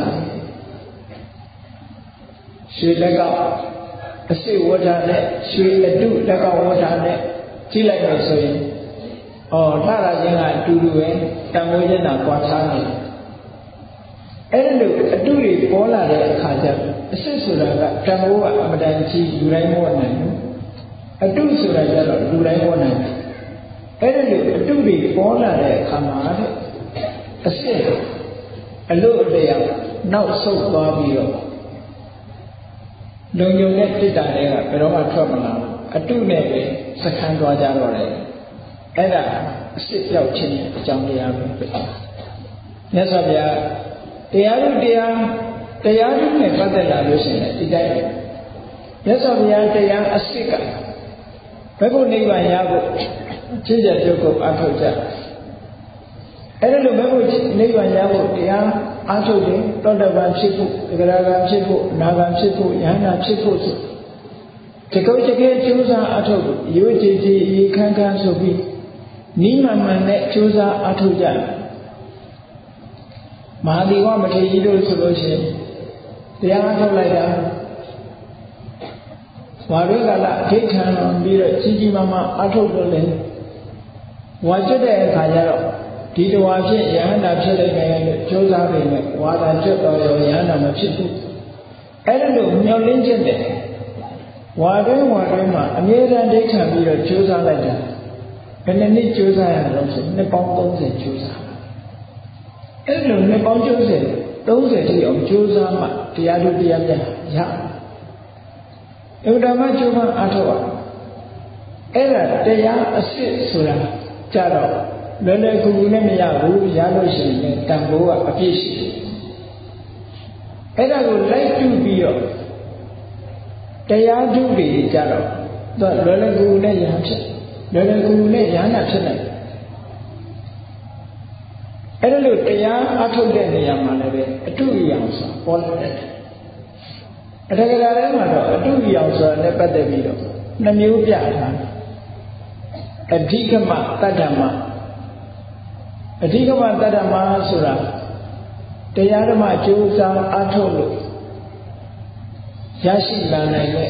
ရွှေလက်ကအစစ်ဝဋ္ဌာနဲ့ရွှေအတုလက်ကဝဋ္ဌာနဲ့ကြီးလိုက်လို့ဆိုရင်ဩလှလာခြင်းကအတူတူပဲတန်ဖိုးခြင်းတာကွာခြားနေတယ်အဲ့ဒီလိုအတုတွေပေါ်လာတဲ့အခါကျအစစ်ဆိုတာကတန်ဖိုးကအမတန်ကြီးလူတိုင်းမဝနိုင်ဘူးအတုဆိုတာကျတော့လူတိုင်းဝနိုင်တယ်အဲ့ဒီလိုအတုတွေပေါ်လာတဲ့အခါမှာတဲ့အစစ်အလို့အလျောက်နောက်ဆုတ်သွားပြီးတော့လုံုံတဲ့တိတ္တာတွေကဘယ်တော့မှထွက်မလာဘူးအတုနဲ့ပဲစခန်းသွားကြတော့တယ်အဲ့ဒါအစစ်ပြောက်ခြင်းအကြောင်းတရားပဲမြတ်စွာဘုရားတရားဥတရားတရားဥနဲ့ပတ်သက်လာလို့ရှိရင်ဒီတိုင်းမြတ်စွာဘုရားတရားအစစ်ကဘယ်ကိုနိဗ္ဗာန်ရဖို့ချစ်ကြပြုတ်ကိုအားထုတ်ကြအဲ့ဒါလိုဘယ်ကိုနိဗ္ဗာန်ရဖို့တရားအားထုတ်တယ်တောတပန်ဖြစ်ဖို့သဂရဂံဖြစ်ဖို့အနာဂံဖြစ်ဖို့ယဟနာဖြစ်ဖို့ဆိုတကုတ်တကယ်ကြိုးစားအားထုတ်ရိုးကြည်ကြည်ရေခမ်းခမ်းဆိုပြီးနိမမှန်နဲ့ကြိုးစားအားထုတ်ကြမဟာဒီဝမထေရကြီးတို့ဆိုလို့ရှိရင်တရားအားထုတ်လိုက်တာဝါရွေးကလာအဋ္ဌခံပြီးတော့ကြီးကြီးမားမားအားထုတ်လို့လေဝါကျွတ်တဲ့အခါကျတော့ဒီတဝါဖြစ်ယဟန္တာဖြစ်လိုက်တယ်လို့ကြိုးစားပေမဲ့ဝါသာကျွတ်တော်ရောယဟန္တာမဖြစ်ဘူးအဲ့ဒါလို့မျောလင်းချက်တဲ့ဝါတွင်းဝါတွင်းမှာအမြဲတမ်းဒိဋ္ဌံပြီးတော့ကြိုးစားလိုက်တာဘယ်နှစ်ကြိုးစားရအောင်ဆိုနှစ်ပေါင်းသုံးဆယ်ကြိုးစားအဲ့လိုနှစ်ပေါင်းသုံးဆယ်တိအောင်ကြိုးစားမှတရားတို့တရားမြတ်ရအဥဒ္ဓမကျိုးမှအထောက်အဲ့ဒါတရားအစ်စ်ဆိုတာကြတော့လွယ်လွယ်ကူကူနဲ့မရဘူးရလို့ရှိရင်တန်ဖိုးကအပြည့်ရှိတယ်အဲ့ဒါကိုလိုက်တူပြီးတော့တရားဓုတွေကြတော့သူလွယ်လွယ်ကူကူနဲ့ရဟန်းဖြစ်လွယ်လွယ်ကူကူနဲ့ရဟန်းဖြစ်နိုင်အဲ့ဒါလို့တရားအထုတ်တဲ့နေရာမှာလည်းပဲအတုအယောင်ဆိုပေါ်လာတယ်အတက္ကရာထဲမှာတော့အတုအယောင်ဆိုတာနဲ့ပတ်သက်ပြီးတော့နှမျိုးပြထားအဓိကမတတ္တမအဓိကမတတ္တမဆိုတာတရားဓမ္မကြိုးစားအားထုတ်လို့ရရှိလာနိုင်တဲ့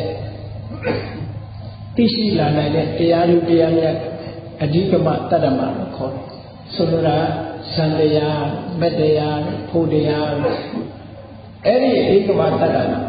သိရှိလာနိုင်တဲ့တရားဓုတရားမြတ်အဓိကမတတ္တမလို့ခေါ်တယ်ဆိုလိုတာဇန်တရားမက်တရားဖို့တရားအဲ့ဒီအဓိကမတတ္တမ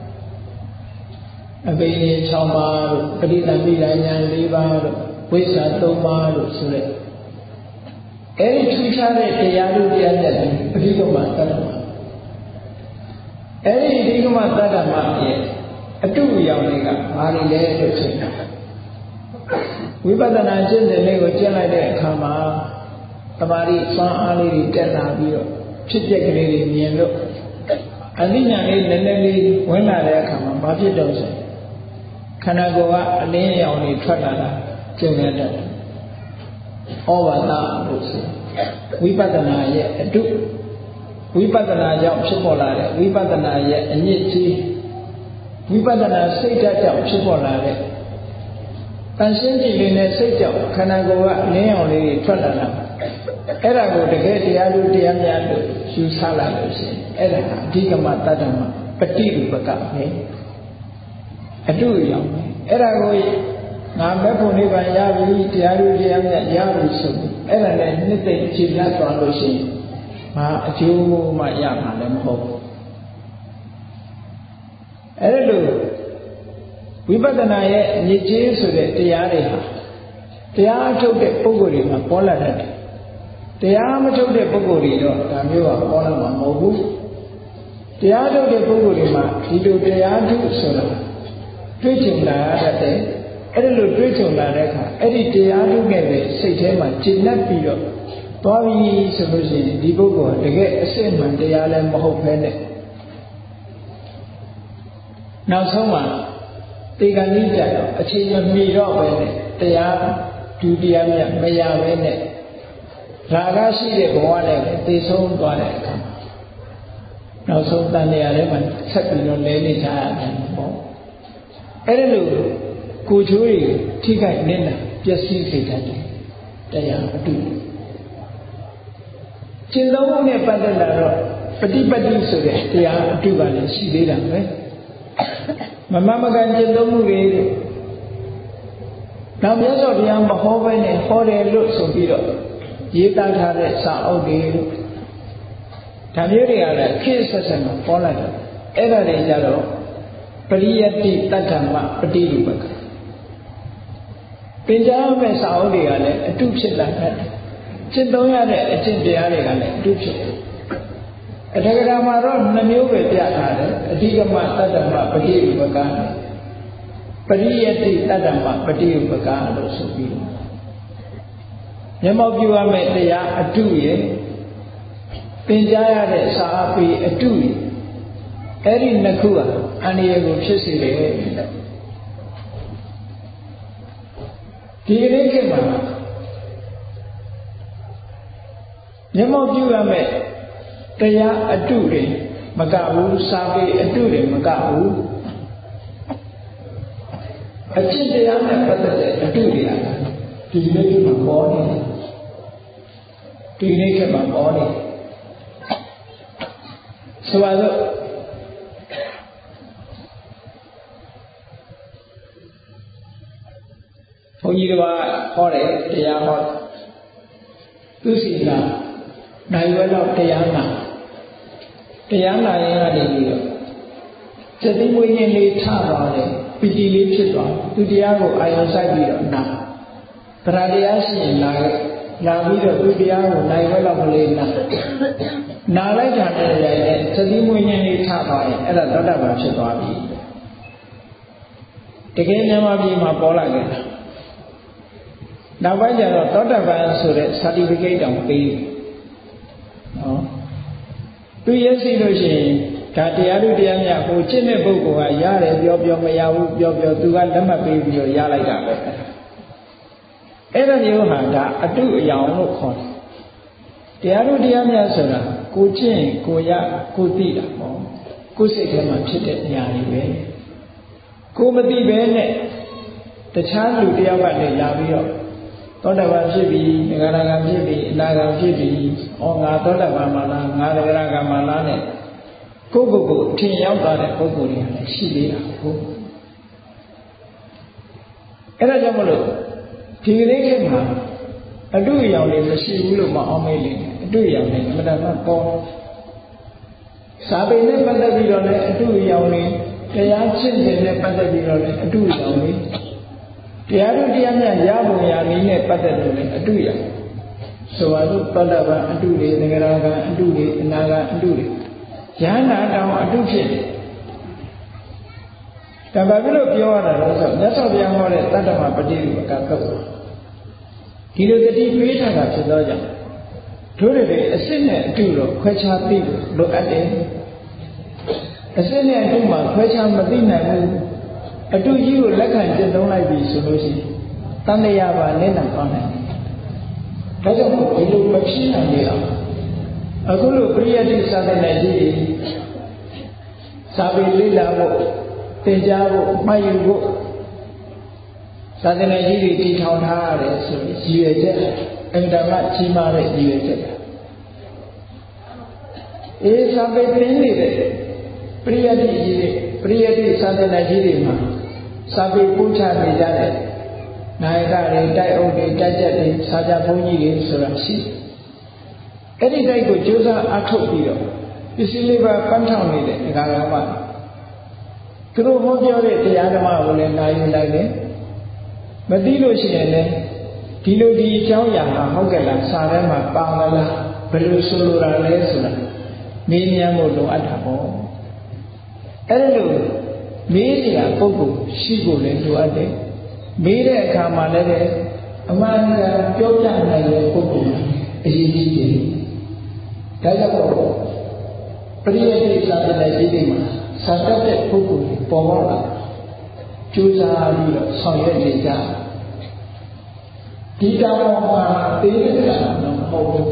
အဘိဓိ၆ပါးတို့ပဋိသန္ဓိဉာဏ်၄ပါးတို့ဝိဇ္ဇာ၃ပါးတို့ဆိုတဲ့အဲ့ဒီထူးခြားတဲ့တရားဓုတရားမြတ်အဓိကမတတ္တမအဲ့ဒီအဓိကမတတ္တမရဲ့အတုအယောင်တွေကဘာတွေလဲလို့ဆိုရင်ဝိပဿနာကျင့်စဉ်လေးကိုကျင့်လိုက်တဲ့အခါမှာသမာဓိစွမ်းအားလေးတွေတက်လာပြီးတော့ဖြစ်ပျက်ကလေးတွေမြင်လို့အသိဉာဏ်လေးနည်းနည်းလေးဝင်လာတဲ့အခါမှာဘာဖြစ်တော့ဆိုခန္ဓာကိုယ်ကအလင်းအယောင်တွေထွက်လာတာကျင့်ရတတ်တယ်ဩဘာသလို့ဆိုဝိပဿနာရဲ့အတုဝိပဿနာကြောင့်ဖြစ်ပေါ်လာတဲ့ဝိပဿနာရဲ့အညစ်အကြေးဝိပဿနာစိတ်ဓာတ်ကြောင့်ဖြစ်ပေါ်လာတဲ့တန်ရှင်းကြည်လင်တဲ့စိတ်ကြောင့်ခန္ဓာကိုယ်ကအလင်းအောင်လေးထွက်လာတာအဲ့ဒါကိုတကယ်တရားလို့တရားများလို့ယူဆလာလို့ရှိရင်အဲ့ဒါကအဓိကမတတ္တမပฏิရူပကပဲအတုအယောင်ပဲအဲ့ဒါကိုငါမဲ့ဖို့နိဗ္ဗာန်ရပြီတရားလို့တရားများရပြီဆိုပြီးအဲ့ဒါနဲ့နှစ်သိမ့်ခြေလက်သွားလို့ရှိရင်ဘာအကျိုးမှရမှာလည်းမဟုတ်ဘူးအဲ့ဒါလို့ဝိပဿနာရဲ့အညစ်အကြေးဆိုတဲ့တရားတွေဟာတရားအထုတ်တဲ့ပုဂ္ဂိုလ်တွေမှာပေါ်လာတတ်တယ်တရားမထုတ်တဲ့ပုဂ္ဂိုလ်တွေတော့ဒါမျိုးကပေါ်လာမှာမဟုတ်ဘူးတရားထုတ်တဲ့ပုဂ္ဂိုလ်တွေမှာဒီလိုတရားထုဆိုတာတွေ့ကြုံလာရတတ်တယ်အဲ့ဒါလို့တွေ့ကြုံလာတဲ့အခါအဲ့ဒီတရားထုနဲ့ပဲစိတ်ထဲမှာကျဉ်တ်ပြီးတော့သွားပြီဆိုလို့ရှိရင်ဒီပုဂ္ဂိုလ်ကတကယ်အစစ်မှန်တရားလည်းမဟုတ်ဘဲနဲ့နောက်ဆုံးမှာတေကံကြီးကြတော့အချိန်မမီတော့ပဲနဲ့တရားဒုတိယမြတ်မရပဲနဲ့ရာဂရှိတဲ့ဘဝနဲ့သိဆုံးသွားတဲ့အခါနောက်ဆုံးတန်တရားထဲမှာဆက်ပြီးတော့လဲနေကြရတယ်ပေါ့အဲ့ဒါလို့ကိုချိုးတွေထိခိုက်နေတာပျက်စီးစေတတ်တယ်တရားအတုကျင့်သုံးမှုနဲ့ပတ်သက်လာတော့ပฏิပတ်တိဆိုတဲ့တရားအတုကလည်းရှိသေးတာပဲမမမကန်ကျင့်သုံးမှုတွေနောက်မြတ်စွာဘုရားမဟောဘဲနဲ့ဟောတယ်လို့ဆိုပြီးတော့ရေးသားထားတဲ့စာအုပ်တွေလို့ဒါမျိုးတွေကလည်းခေတ်ဆက်ဆက်မှာပေါ်လာတယ်အဲ့ဒါတွေကြတော့ပရိယတ္တိတတ္တမပฏิရူပကပင်ကြားမဲ့စာအုပ်တွေကလည်းအတုဖြစ်လာတယ်ကျင့်သုံးရတဲ့အကျင့်တရားတွေကလည်းအတုဖြစ်တယ်အထက်ကရာမှာတော့နှမျိုးပဲပြထားတယ်အဓိကမတတ္တမပฏิရူပကပရိယတ္တိတတ္တမပฏิရူပကလို့ဆိုပြီးမျက်မှောက်ပြုရမယ့်တရားအတုရဲ့ပင်ကြားရတဲ့စာအပေအတုရဲ့အဲ့ဒီနှစ်ခုဟာအန္တရာယ်ကိုဖြစ်စေတယ်ဒီကနေ့ခေတ်မှာမျက်မှောက်ပြုရမယ့်တရားအတုတွေမကဘူးစာပေအတုတွေမကဘူးအကျင့်တရားနဲ့ပတ်သက်တဲ့အတုတွေကဒီနေ့ခေတ်မှာပေါ်နေတယ်ဒီနေ့ခေတ်မှာပေါ်နေတယ်ဆိုပါတော့ဘုန်းကြီးကဟောတယ်တရားဟောသူစီကနိုင်ဝဲတော့တရားနာတရားနာရင်ကနေပြီးတော့စတိဝိညာဉ်လေးထသွားတယ်ပီတိလေးဖြစ်သွားသူတရားကိုအာရုံစိုက်ပြီးတော့နာတရားတရားရှိရင်လာခဲ့လာပြီးတော့သူတရားကိုနိုင်ဝဲလောက်ကလေးနာနာလိုက်တာနဲ့လည်းစတိဝိညာဉ်လေးထသွားရင်အဲ့ဒါသောတာပန်ဖြစ်သွားပြီတကယ်မြန်မာပြည်မှာပေါ်လာခဲ့တာနောက်ပိုင်းကျတော့သောတာပန်ဆိုတဲ့ certificate တောင်ပေးနော်သူရရှိလို့ရှိရင်ဒါတရားလူတရားများကိုကျင့်တဲ့ပုဂ္ဂိုလ်ကရတယ်ပြောပြောမရဘူးပြောပြောသူကလက်မှတ်ပေးပြီးတော့ရလိုက်တာပဲအဲ့ဒါမျိုးဟာဒါအတုအယောင်လို့ခေါ်တယ်တရားလူတရားများဆိုတာကိုကျင့်ကိုရကိုသိတာပေါ့ကိုစိတ်ထဲမှာဖြစ်တဲ့အရာတွေပဲကိုမသိပဲနဲ့တခြားလူတယောက်ကလည်းလာပြီးတော့သောတာပန်ဖြစ်ပြီးငဂရကဖြစ်ပြီးအနာဂံဖြစ်ပြီးဩငါသောတာပန်မှာလားငါငဂရကမှာလားနဲ့ကိုယ့်ကိုယ်ကိုထင်ရောက်သွားတဲ့ပုဂ္ဂိုလ်တွေကလည်းရှိသေးတာကိုအဲ့ဒါကြောင့်မလို့ဒီကလေးကမှအတုအယောင်လေးမရှိဘူးလို့မအောင်မေးလိမ့်မယ်အတုအယောင်လေးအမှန်တမ်းပေါ်စာပေနဲ့ပတ်သက်ပြီးတော့လည်းအတုအယောင်လေးတရားရှင်းတဲ့နဲ့ပတ်သက်ပြီးတော့လည်းအတုအယောင်လေးတရားတို့တရားများရပုံရနည်းနဲ့ပတ်သက်လို့လည်းအတုအယောင်ဆိုပါလို့သောတာပန်အတုတွေငဂရကအတုတွေအနာဂံအတုတွေယန္နာတောင်အတုဖြစ်တယ်ဒါဘာဖြစ်လို့ပြောရတာလဲဆိုတော့မြတ်စွာဘုရားဟောတဲ့တတ္တမပฏิဝကသုတ်ဒီလိုတတိပေးထားတာဖြစ်တော့ကြောင့်တို့တွေအစစ်နဲ့အတုတော့ခွဲခြားသိဖို့လိုအပ်တယ်အစစ်နဲ့အတုမှာခွဲခြားမသိနိုင်ဘူးအတုကြီးကိုလက်ခံကျင့်သုံးလိုက်ပြီဆိုလို့ရှိရင်တန်တရားပါနဲ့နိုင်ပါနိုင်တယ်ဒါကြောင့်ဒီလိုမဖြစ်နိုင်လေအောင်အခုလိုပရိယတ္တိစာသနာကြီးတွေစာပေလေ့လာဖို့သင်ကြားဖို့မှတ်ယူဖို့သာသနာကြီးတွေတည်ထောင်ထားရတယ်ဆိုပြီးရည်ရွယ်ချက်အင်တာမကြီးမားတဲ့ရည်ရွယ်ချက်အေးစာပေသင်နေတဲ့ပရိယတ္တိကြီးတွေပရိယတ္တိသာသနာကြီးတွေမှာစာပေပို့ချနေကြတဲ့နိုင်ကတွေတိုက်အုပ်တွေတက်ကြက်တွေစာကြဘုန်းကြီးတွေဆိုတာရှိအဲ့ဒီတိုက်ကိုကြိုးစားအထုတ်ပြီးတော့ပစ္စည်းလေးပါပန်းထောင်နေတဲ့ဒကာကောင်မသူတို့ဟောပြောတဲ့တရားဓမ္မကိုလည်းနာယူလိုက်တယ်မသိလို့ရှိရင်လည်းဒီလိုဒီအကြောင်းအရာဟာဟုတ်ကဲ့လားစာထဲမှာပါမလားဘယ်လိုဆိုလိုတာလဲဆိုတာမေးမြန်းဖို့လိုအပ်တာပေါ့အဲ့ဒါလို့မေးစရာပုဂ္ဂိုလ်ရှိဖို့လည်းလိုအပ်တယ်မေးတဲ့အခါမှာလည်းအမှန်တရားပြောပြနိုင်တဲ့ပုဂ္ဂိုလ်အရေးကြီးတယ်ဒါကြောင့်ပရိယတ္တိသာသနာကြီးတွေမှာစာတတ်တဲ့ပုဂ္ဂိုလ်တွေပေါ်ပေါက်လာကြိုးစားပြီးတော့ဆောင်ရွက်နေကြဒီတောင်မှာတေးတဲ့ကတော့မဟုတ်ဘူး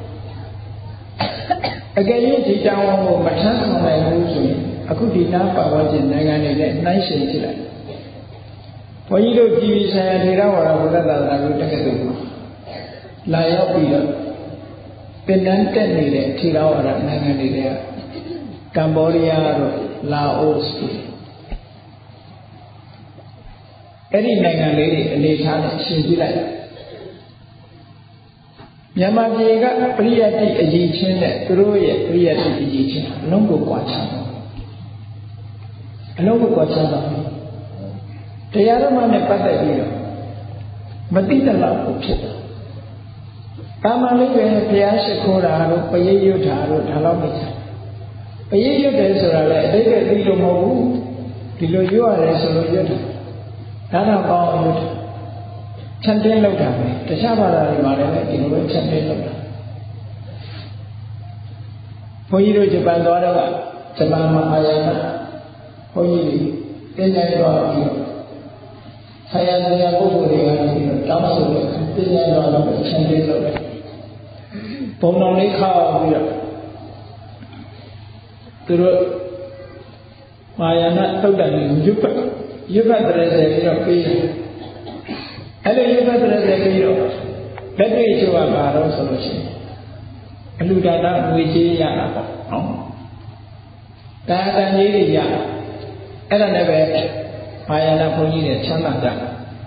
အကယ်၍ဒီတောင်ကိုမထမ်းဆောင်နိုင်ဘူးဆိုရင်အခုဒီနားပါဝန်းကျင်နိုင်ငံတွေနဲ့နှိုင်းယှဉ်ကြည့်လိုက်ဘုန်းကြီးတို့ပြည်ပြည်ဆိုင်ရာထေရဝါဒဘုရားသာသနာ့တက္ကသိုလ်မှာလာရောက်ပြီးတော့သင်တန်းတက်နေတဲ့ထေရဝါဒနိုင်ငံတွေကကမ္ဘောဒီးယားတို့လာအိုစ်အဲ့ဒီနိုင်ငံလေးတွေအနေထားနဲ့ရှင်းပြလိုက်မြန်မာပြည်ကပရိယတ္တိအကြီးချင်းနဲ့သူတို့ရဲ့ပရိယတ္တိအကြီးချင်းအလုံးကိုကွာခြားတယ်အလုံးကိုကွာခြားတယ်တရားဓမ္မနဲ့ပတ်သက်ပြီးတော့မသိတဲ့လောက်ကိုဖြစ်တယ်တာမန်လေးပဲဘုရားရှိခိုးတာတို့ပရိယွတ်တာတို့ဒါတော့မဖြစ်ပရိယွတ်တယ်ဆိုတာလည်းအတိတ်ကသိလို့မဟုတ်ဘူးဒီလိုရွရတယ်ဆိုလို့ရွတ်တယ်ဒါတော့ကောင်းရွတ်တယ်ချက်တင်းလောက်တာပဲတခြားဘာသာတွေမှာလည်းဒီလိုပဲချက်တင်းလောက်တာဘုန်းကြီးတို့ဂျပန်သွားတော့ဂျပန်မှာအာရဏဘုန်းကြီးတွေတင်ကြသွားပြီးတော့ဆရာဆရာပုဂ္ဂိုလ်တွေကနေပြီးတော့တောင်းဆိုတဲ့တင်ကြသွားတော့ချက်တင်းလောက်တယ်ဘုံတော်လေးခောက်ပြီးတော့သူတို့မာယာနာသုတ်တန်ကိုရွတ်ပတ်ရွတ်ပတ်တဲ့ဆယ်ပြီးတော့ပြီးတယ်အဲ့လိုရွတ်ပတ်တဲ့ဆယ်ပြီးတော့လက်တွေ့ချိုးကပါတော့ဆိုလို့ရှိရင်အလူဒါနငွေကြေးရတာပေါ့နော်ဒါအတန်ကြီးတွေရအဲ့ဒါလည်းပဲမာယာနာဘုန်းကြီးတွေချမ်းသာကြ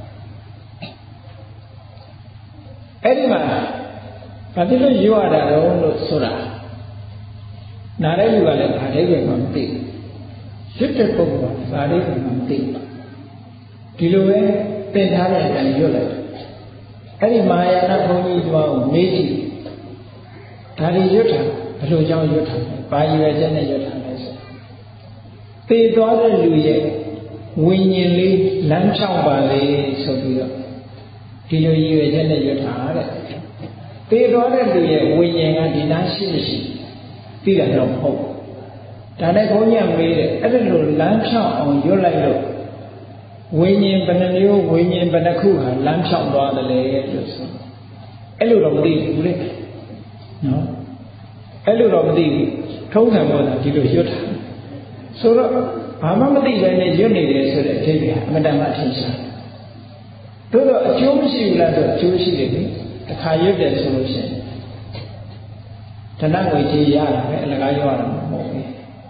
အဲ့ဒီမှာဘာဖြစ်လို့ရွရတာတော့လို့ဆိုတာနားတဲ့လူကလည်းဒါအိဗယ်မှမသိရွတ်တဲ့ပုဂ္ဂိုလ်ကဒါလေးကမှမသိဘူးဒီလိုပဲသင်ထားတဲ့အတိုင်းရွတ်လိုက်အဲ့ဒီမဟာယာနဘုန်းကြီးတို့ကိုမေးကြည့်ဒါတွေရွတ်တာဘယ်လိုကြောင့်ရွတ်တာလဲဘာရည်ရွယ်ချက်နဲ့ရွတ်တာလဲဆိုသေသွားတဲ့လူရဲ့ဝိညာဉ်လေးလမ်းဖြောင်းပါလေဆိုပြီးတော့ဒီလိုရည်ရွယ်ချက်နဲ့ရွတ်တာတဲ့သေသွားတဲ့လူရဲ့ဝိညာဉ်ကဒီနာရှိမရှိသိတယ်တော့မဟုတ်ဒါနဲ့ဘုန်းကြီးကမေးတယ်အဲ့ဒါလိုလမ်းဖြောင်းအောင်ရွတ်လိုက်လို့ဝိညာဉ်ဘယ်နှမျိုးဝိညာဉ်ဘယ်နှခုဟာလမ်းဖြောင်းသွားတယ်လေလို့ဆိုအဲ့လိုတော့မသိဘူးလေနော်အဲ့လိုတော့မသိဘူးထုံးစံပေါ်တာဒီလိုရွတ်တာဆိုတော့ဘာမှမသိဘဲနဲ့ရွတ်နေတယ်ဆိုတဲ့အဓိပ္ပာယ်အမတန်မှထင်ရှားတို့တော့အကျိုးမရှိဘူးလားဆိုအကျိုးရှိတယ်လေတစ်ခါရွတ်တယ်ဆိုလို့ရှိရင်ဓနငွေကြီးရတာပဲအလကားရောက်ရတာမဟုတ်ဘူး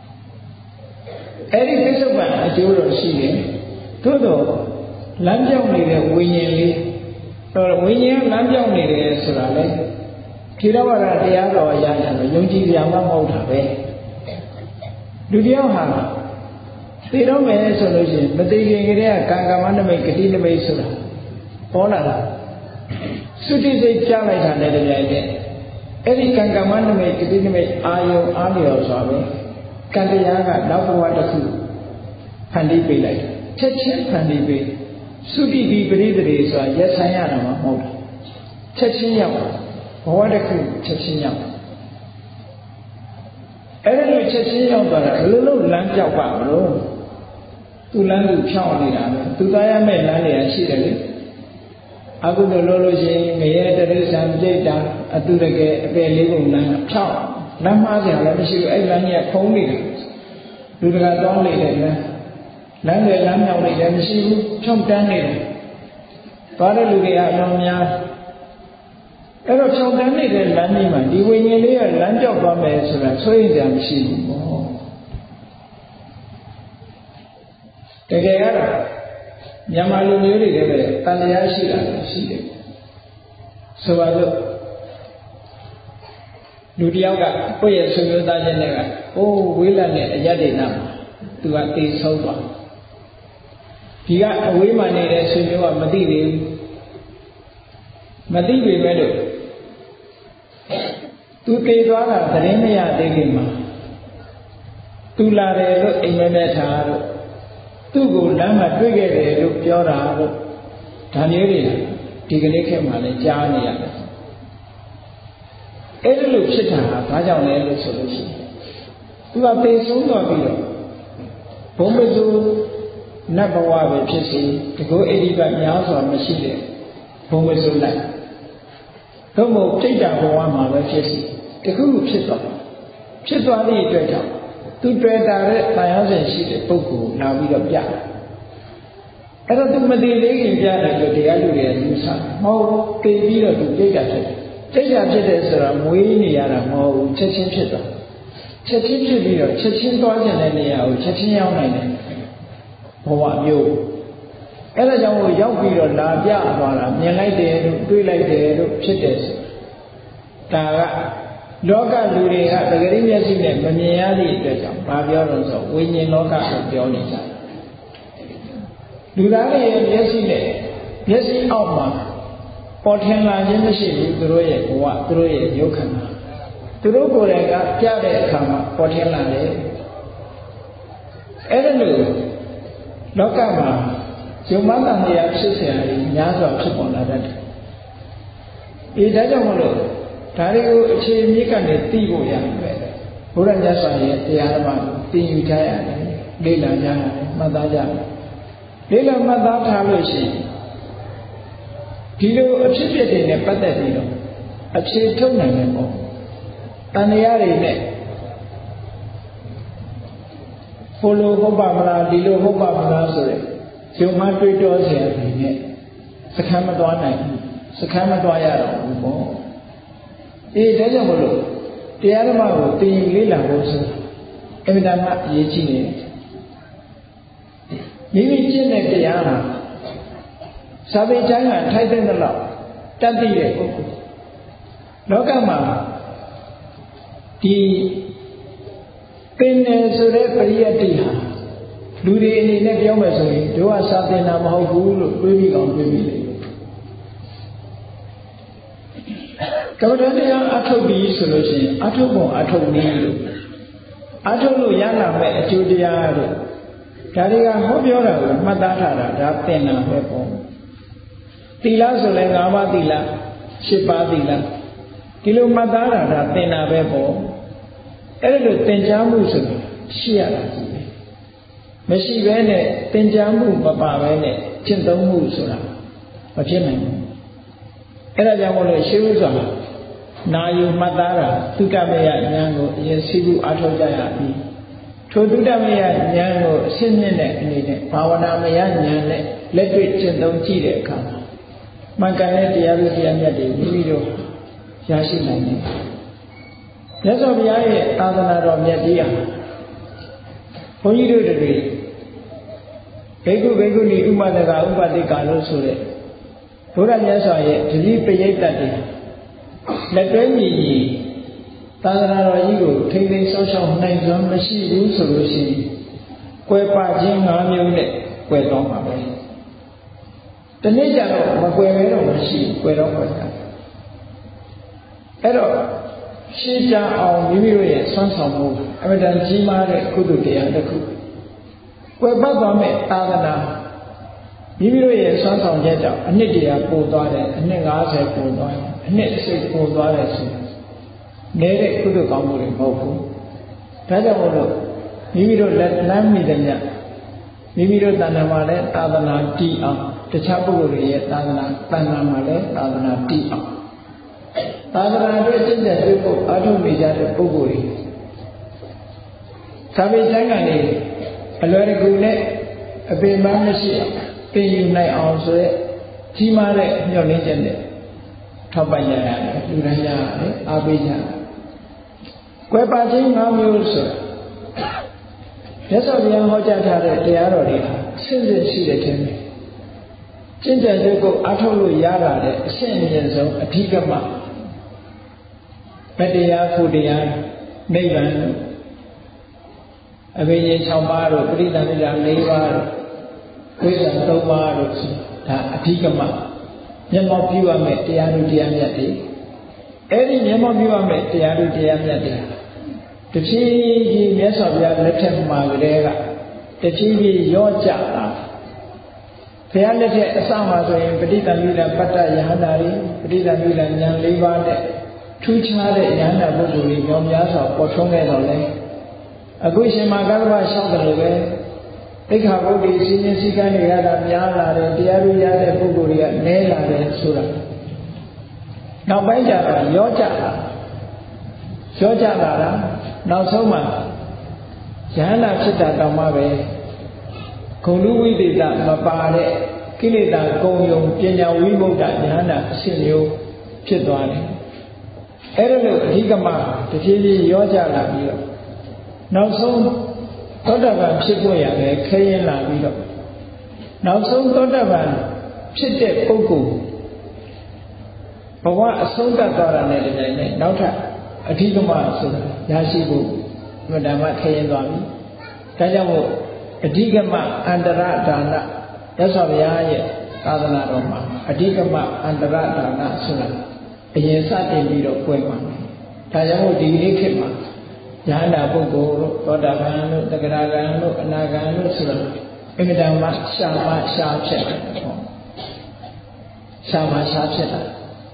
အဲ့ဒီပြစ္ဆုတ်ပံအကျိုးတော့ရှိတယ်သို့တော့လမ်းပြောင်းနေတဲ့ဝိညာဉ်လေးတော့ဝိညာဉ်လမ်းပြောင်းနေတယ်ဆိုတာလေထေရဝါဒတရားတော်ရကြတော့ယုံကြည်ကြမှမဟုတ်တာပဲလူတယောက်ဟာသိတော့မယ်ဆိုလို့ရှိရင်မသိခင်ကတည်းကကံကမ္မနမိတ်ဂတိနမိတ်ဆိုတာပေါ်လာတာသုတိစိတ်ကြားလိုက်တာနဲ့တပြိုင်တည်းအဲ့ဒီကံကမ္မနမိတ်ဂတိနမိတ်အာယုံအားလျော်စွာပဲကံတရားကနောက်ဘဝတစ်ခုဖန်တီးပေးလိုက်ချက်ချင်းဖန်တီးပေးသုတိဒီပရိသေတွေဆိုတာရက်ဆိုင်ရတာမှမဟုတ်ဘူးချက်ချင်းရောက်ဘဝတစ်ခုချက်ချင်းရောက်အဲ့ဒါလိုချက်ချင်းရောက်သွားတာဘယ်လိုလုပ်လမ်းပြောက်ပါမလို့သူလမ်းသူဖြောင်းနေတာပဲသူသားရမဲ့လမ်းတွေကရှိတယ်လေအကုသိုလ်လို့လို့ရှိရင်ငရဲတရိစ္ဆာန်ပြိတ္တာအတုရကဲအပယ်လေးပုံလမ်းဖြောင်းလမ်းမှားကြလည်းမရှိဘူးအဲ့လမ်းကြီးကဖုံးနေတယ်လူတကာတောင်းနေတယ်လမ်းလမ်းတွေလမ်းမြောက်နေတယ်မရှိဘူးဖြောင်းတန်းနေတယ်သွားတဲ့လူတွေကအတော်များအဲ့တော့ဖြောင်းတန်းနေတဲ့လမ်းကြီးမှာဒီဝိညာဉ်လေးကလမ်းပြောက်သွားမယ်ဆိုတာဆိုရင်ကြမရှိဘူးပေါ့တကယ်ကတော့မြန်မာလူမျိုးတွေလည်းပဲတန်တရားရှိတာရှိတယ်ဆိုပါလို့လူတယောက်ကကိုယ့်ရဲ့ဆွေမျိုးသားချင်းတွေကအိုးဝေးလတ်နဲ့အယတ္တိနာမှာသူကတေဆုံးသွားဒီကအဝေးမှနေတဲ့ဆွေမျိုးကမသိသေးဘူးမသိပေမဲ့လို့သူတေသွားတာသတင်းမရသေးခင်မှာသူလာတယ်လို့အိမ်မက်မဲ့ထားတော့သူ့ကိုလမ်းမှာတွေ့ခဲ့တယ်လို့ပြောတာလို့ဒါမျိုးတွေဒီကနေ့ခေတ်မှာလည်းကြားနေရတယ်အဲ့ဒီလိုဖြစ်တာဘာကြောင့်လဲလို့ဆိုလို့ရှိရင်သူကပေဆုံးသွားပြီးတော့ဘုံမစုနတ်ဘဝပဲဖြစ်စီတကောအိဒီကများစွာမရှိတဲ့ဘုံမစုလိုက်သို့မဟုတ်ပြိတ္တာဘဝမှာပဲဖြစ်စီတခုခုဖြစ်သွားဖြစ်သွားသည့်အတွက်ကြောင့်သူတွေ့တာတဲ့တာယာစဉ်ရှိတဲ့ပုဂ္ဂိုလ်လာပြီးတော့ပြတယ်အဲ့တော့သူမသိသေးခင်ပြတယ်လို့တရားလူတွေကယူဆတယ်မဟုတ်သိပြီးတော့သူပြိတ္တာဖြစ်တယ်ပြိတ္တာဖြစ်တယ်ဆိုတာမွေးနေရတာမဟုတ်ဘူးချက်ချင်းဖြစ်သွားချက်ချင်းဖြစ်ပြီးတော့ချက်ချင်းသွားကျင်တဲ့နေရာကိုချက်ချင်းရောက်နိုင်တယ်ဘဝမျိုးအဲ့ဒါကြောင့်ကိုရောက်ပြီးတော့လာပြသွားတာမြင်လိုက်တယ်လို့တွေးလိုက်တယ်လို့ဖြစ်တယ်ဆိုတာကလောကလူတွေကတကယ်မျက်စိနဲ့မမြင်ရသည့်အတွက်ကြောင့်ဘာပြောလို့ဆိုဝိညာဉ်လောကကိုပြောနေကြတယ်လူသားတွေရဲ့မျက်စိနဲ့မျက်စိအောက်မှာပေါ်ထင်လာခြင်းမရှိဘူးသူတို့ရဲ့ဘဝသူတို့ရဲ့ရုပ်ခန္ဓာသူတို့ကိုယ်တိုင်ကပြတဲ့အခါမှာပေါ်ထင်လာတယ်အဲ့ဒါလို့လောကမှာယုံမှန်တရားဖြစ်เสียရည်များစွာဖြစ်ပေါ်လာတတ်တယ်အေးဒါကြောင့်မလို့ဒါတွေကိုအခြေအမြစ်ကနေသိဖို့ရတယ်ပဲဘုရားမြတ်စွာရဲ့တရားဓမ္မကိုသိယူကြရတယ်လေ့လာကြရတယ်မှတ်သားကြရတယ်လေ့လာမှတ်သားထားလို့ရှိရင်ဒီလိုအဖြစ်အပျက်တွေနဲ့ပတ်သက်ပြီးတော့အခြေထုတ်နိုင်တယ်ပေါ့တန်တရားတွေနဲ့ဟိုလိုဟုတ်ပါမလားဒီလိုဟုတ်ပါမလားဆိုတဲ့ယုံမှတွေးတောเสียပြီနဲ့စခန်းမသွားနိုင်ဘူးစခန်းမသွားရတော့ဘူးပေါ့အေးဒါကြောင့်မလို့တရားဓမ္မကိုသင်ယူလေ့လာဖို့ဆိုတာအမြဲတမ်းအရေးကြီးနေတယ်မိမိကျင့်တဲ့တရားဟာစာပေကျမ်းကထိုက်တဲ့လောက်တတ်သိတဲ့ပုဂ္ဂိုလ်လောကမှာဒီပင်နယ်ဆိုတဲ့ပရိယတ္တိဟာလူတွေအနေနဲ့ပြောမယ်ဆိုရင်တို့ကစာသင်တာမဟုတ်ဘူးလို့တွေးပြီးအောင်တွေးပြီးလေကမ္ဘာတရားအထုတ်ပြီးဆိုလို့ရှိရင်အထုတ်ပုံအထုတ်နည်းလို့အထုတ်လို့ရလာမဲ့အကျိုးတရားတို့ဒါတွေကဟောပြောတာကိုမှတ်သားထားတာဒါသင်တာပဲပေါ့သီလဆိုလဲ၅ပါးသီလ၈ပါးသီလဒီလိုမှတ်သားတာဒါသင်တာပဲပေါ့အဲ့ဒီလိုသင်ကြားမှုဆိုတာရှိရတာကြီးပဲမရှိဘဲနဲ့သင်ကြားမှုမပါဘဲနဲ့ကျင့်သုံးမှုဆိုတာမဖြစ်နိုင်ဘူးအဲ့ဒါကြောင့်မို့လို့ရှေးဥစွာနာယူမှတ်သားတာသုတမယဉာဏ်ကိုအရင်စီးပူအားထုတ်ကြရပြီထိုသုတမယဉာဏ်ကိုအရှင်းမြင့်တဲ့အနေနဲ့ဘာဝနာမယဉာဏ်နဲ့လက်တွေ့ကျင့်သုံးကြည့်တဲ့အခါမှာမှန်ကန်တဲ့တရားဥတရားမြတ်တွေမိမိတို့ရရှိနိုင်တယ်မြတ်စွာဘုရားရဲ့သာသနာတော်မြတ်ကြီးဟာဘုန်းကြီးတို့တွေဘိက္ခုဘိက္ခုနီဥပဒကဥပတိကာလို့ဆိုတဲ့ဘုရားမြတ်စွာရဲ့တတိပရိသတ်တွေလက်တွဲညီညီသာသနာတော်ကြီးကိုထိမ့်သိမ်းဆောက်ရှောက်နိုင်စွမ်းမရှိဘူးဆိုလို့ရှိရင်ကွယ်ပါခြင်း၅မျိုးနဲ့ကွယ်တော့မှာပဲတနေ့ကျတော့မကွယ်ပဲတော့မရှိကွယ်တော့ကွယ်တာအဲ့တော့ရှင်းကြအောင်မိမိတို့ရဲ့ဆွမ်းဆောင်မှုအမြဲတမ်းကြီးမားတဲ့ကုသိုလ်တရားတစ်ခုကွယ်ပတ်သွားမဲ့သာသနာမိမိတို့ရဲ့ဆွမ်းဆောင်ချက်ကြောင့်အနှစ်တရာပို့သွားတယ်အနှစ်၅၀ပို့သွားတယ်အနှစ်စိတ်ပို့သွားတယ်ဆိုနေတဲ့ကုသိုလ်ကောင်းမှုတွေမဟုတ်ဘူးဒါကြောင့်မို့လို့မိမိတို့လက်လမ်းမိတဲ့ညမိမိတို့တဏ္ဍာမှာလည်းသာသနာတည်အောင်တခြားပုဂ္ဂိုလ်တွေရဲ့သာသနာတဏ္ဍာမှာလည်းသာသနာတည်အောင်သာသနာအတွက်ကျင့်ကြံပြုဖို့အားထုတ်နေကြတဲ့ပုဂ္ဂိုလ်တွေသာမေကျမ်းကနေအလွယ်တကူနဲ့အပင်ပန်းမရှိအောင်သင်ယူနိုင်အောင်ဆိုရဲကြီးမားတဲ့ညှော်လင်းချက်နဲ့ထောက်ပံ့ကြရတယ်လူတိုင်းရတယ်အားပေးကြတယ်ကွယ်ပါခြင်း၅မျိုးဆိုတာမြတ်စွာဘုရားဟောကြားထားတဲ့တရားတော်တွေဟာအစစ်စစ်ရှိတဲ့ခြင်းပဲကျင့်ကြံပြုဖို့အားထုတ်လို့ရတာတဲ့အရှင်းအမြင့်ဆုံးအဓိကမှမတရားဖို့တရားနိဗ္ဗာန်အဘိညာဉ်၆ပါးတို့ပရိသန္တိတာ၄ပါးတို့ဝိဇ္ဇာ၃ပါးတို့ဒါအဓိကမှမျက်မှောက်ပြုရမယ့်တရားတို့တရားမြတ်တွေအဲ့ဒီမျက်မှောက်ပြုရမယ့်တရားတို့တရားမြတ်တွေတဖြည်းဖြည်းမြတ်စွာဘုရားလက်ထက်မှာကလေးကတဖြည်းဖြည်းရောကြတာဘုရားလက်ထက်အစမှာဆိုရင်ပဋိသန္ဓိတာပတ္တယဟန္တာတွေပဋိသန္ဓိတာဉာဏ်၄ပါးနဲ့ထူးခြားတဲ့ယဟန္တာပုဂ္ဂိုလ်တွေညောများစွာပေါ်ထွန်းခဲ့တော့လေအခုရှင်မကတ္တဗလျှောက်တယ်လို့ပဲသိက္ခာပုဒ်တွေစီရင်စည်းကမ်းတွေရတာများလာတယ်တရားတွေရတဲ့ပုဂ္ဂိုလ်တွေကနည်းလာတယ်ဆိုတာနောက်ပိုင်းကျတော့ရောကြတာရောကြလာတာနောက်ဆုံးမှာယဟန္တာဖြစ်တာတောင်မှပဲဂုဏ်လူဝိသေသမပါတဲ့ကိလေသာကုံယုံပညာဝိမု ക്ത ယဟန္တာအရှင်မျိုးဖြစ်သွားတယ်အဲ့ဒါလို့အဓိကမှတဖြည်းဖြည်းရောကြလာပြီးတော့နောက်ဆုံးသောတပန်ဖြစ်ဖို့ရလည်းခဲရင်လာပြီးတော့နောက်ဆုံးသောတပန်ဖြစ်တဲ့ပုဂ္ဂိုလ်ဘဝအဆုံးသတ်သွားတာနဲ့တပြိုင်နက်နောက်ထပ်အဓိကမှဆိုတာရရှိဖို့ဓမ္မခဲရင်သွားပြီဒါကြောင့်မို့အဓိကမှအန္တရဒါနရသော်ဘုရားရဲ့သာသနာတော်မှာအဓိကမှအန္တရဒါနဆိုတာအရင်စတင်ပြီးတော့ပွဲမှာဒါကြောင့်မို့ဒီနေ့ခေတ်မှာယဟန္တာပုဂ္ဂိုလ်တို့သောတာပန်တို့သက္ကရာဂံတို့အနာဂံတို့ဆိုတာအမြဲတမ်းမှရှာမရှာဖြစ်တယ်ပေါ့ရှာမရှာဖြစ်တာ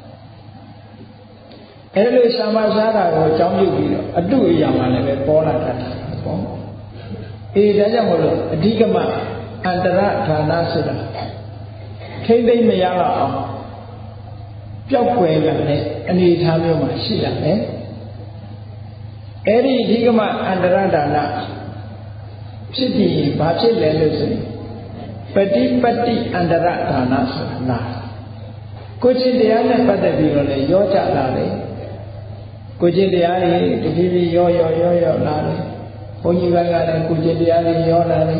အဲ့လိုရှာမရှာတာကိုအကြောင်းပြုပြီးတော့အတုအရာမှလည်းပဲပေါ်လာတတ်တာပေါ့အေးဒါကြောင့်မို့လို့အဓိကမှအန္တရဒါနဆိုတာထိမ့်သိမ့်မရတော့အောင်ပျောက်ကွယ်လာတဲ့အနေအထားမျိုးမှာရှိတာပဲအဲ့ဒီအဓိကမှအန္တရဒါနဖြစ်ပြီးဘာဖြစ်လဲလို့ဆိုရင်ပฏิပတ္တိအန္တရဒါနဆိုတာလားကိုယ်ချင်းတရားနဲ့ပတ်သက်ပြီးတော့လည်းရောကြလာတယ်ကိုယ်ချင်းတရားတွေတဖြည်းဖြည်းရောရောရောရောလာတယ်ဘုန်းကြီးဘက်ကလည်းကိုယ်ချင်းတရားတွေရောလာတယ်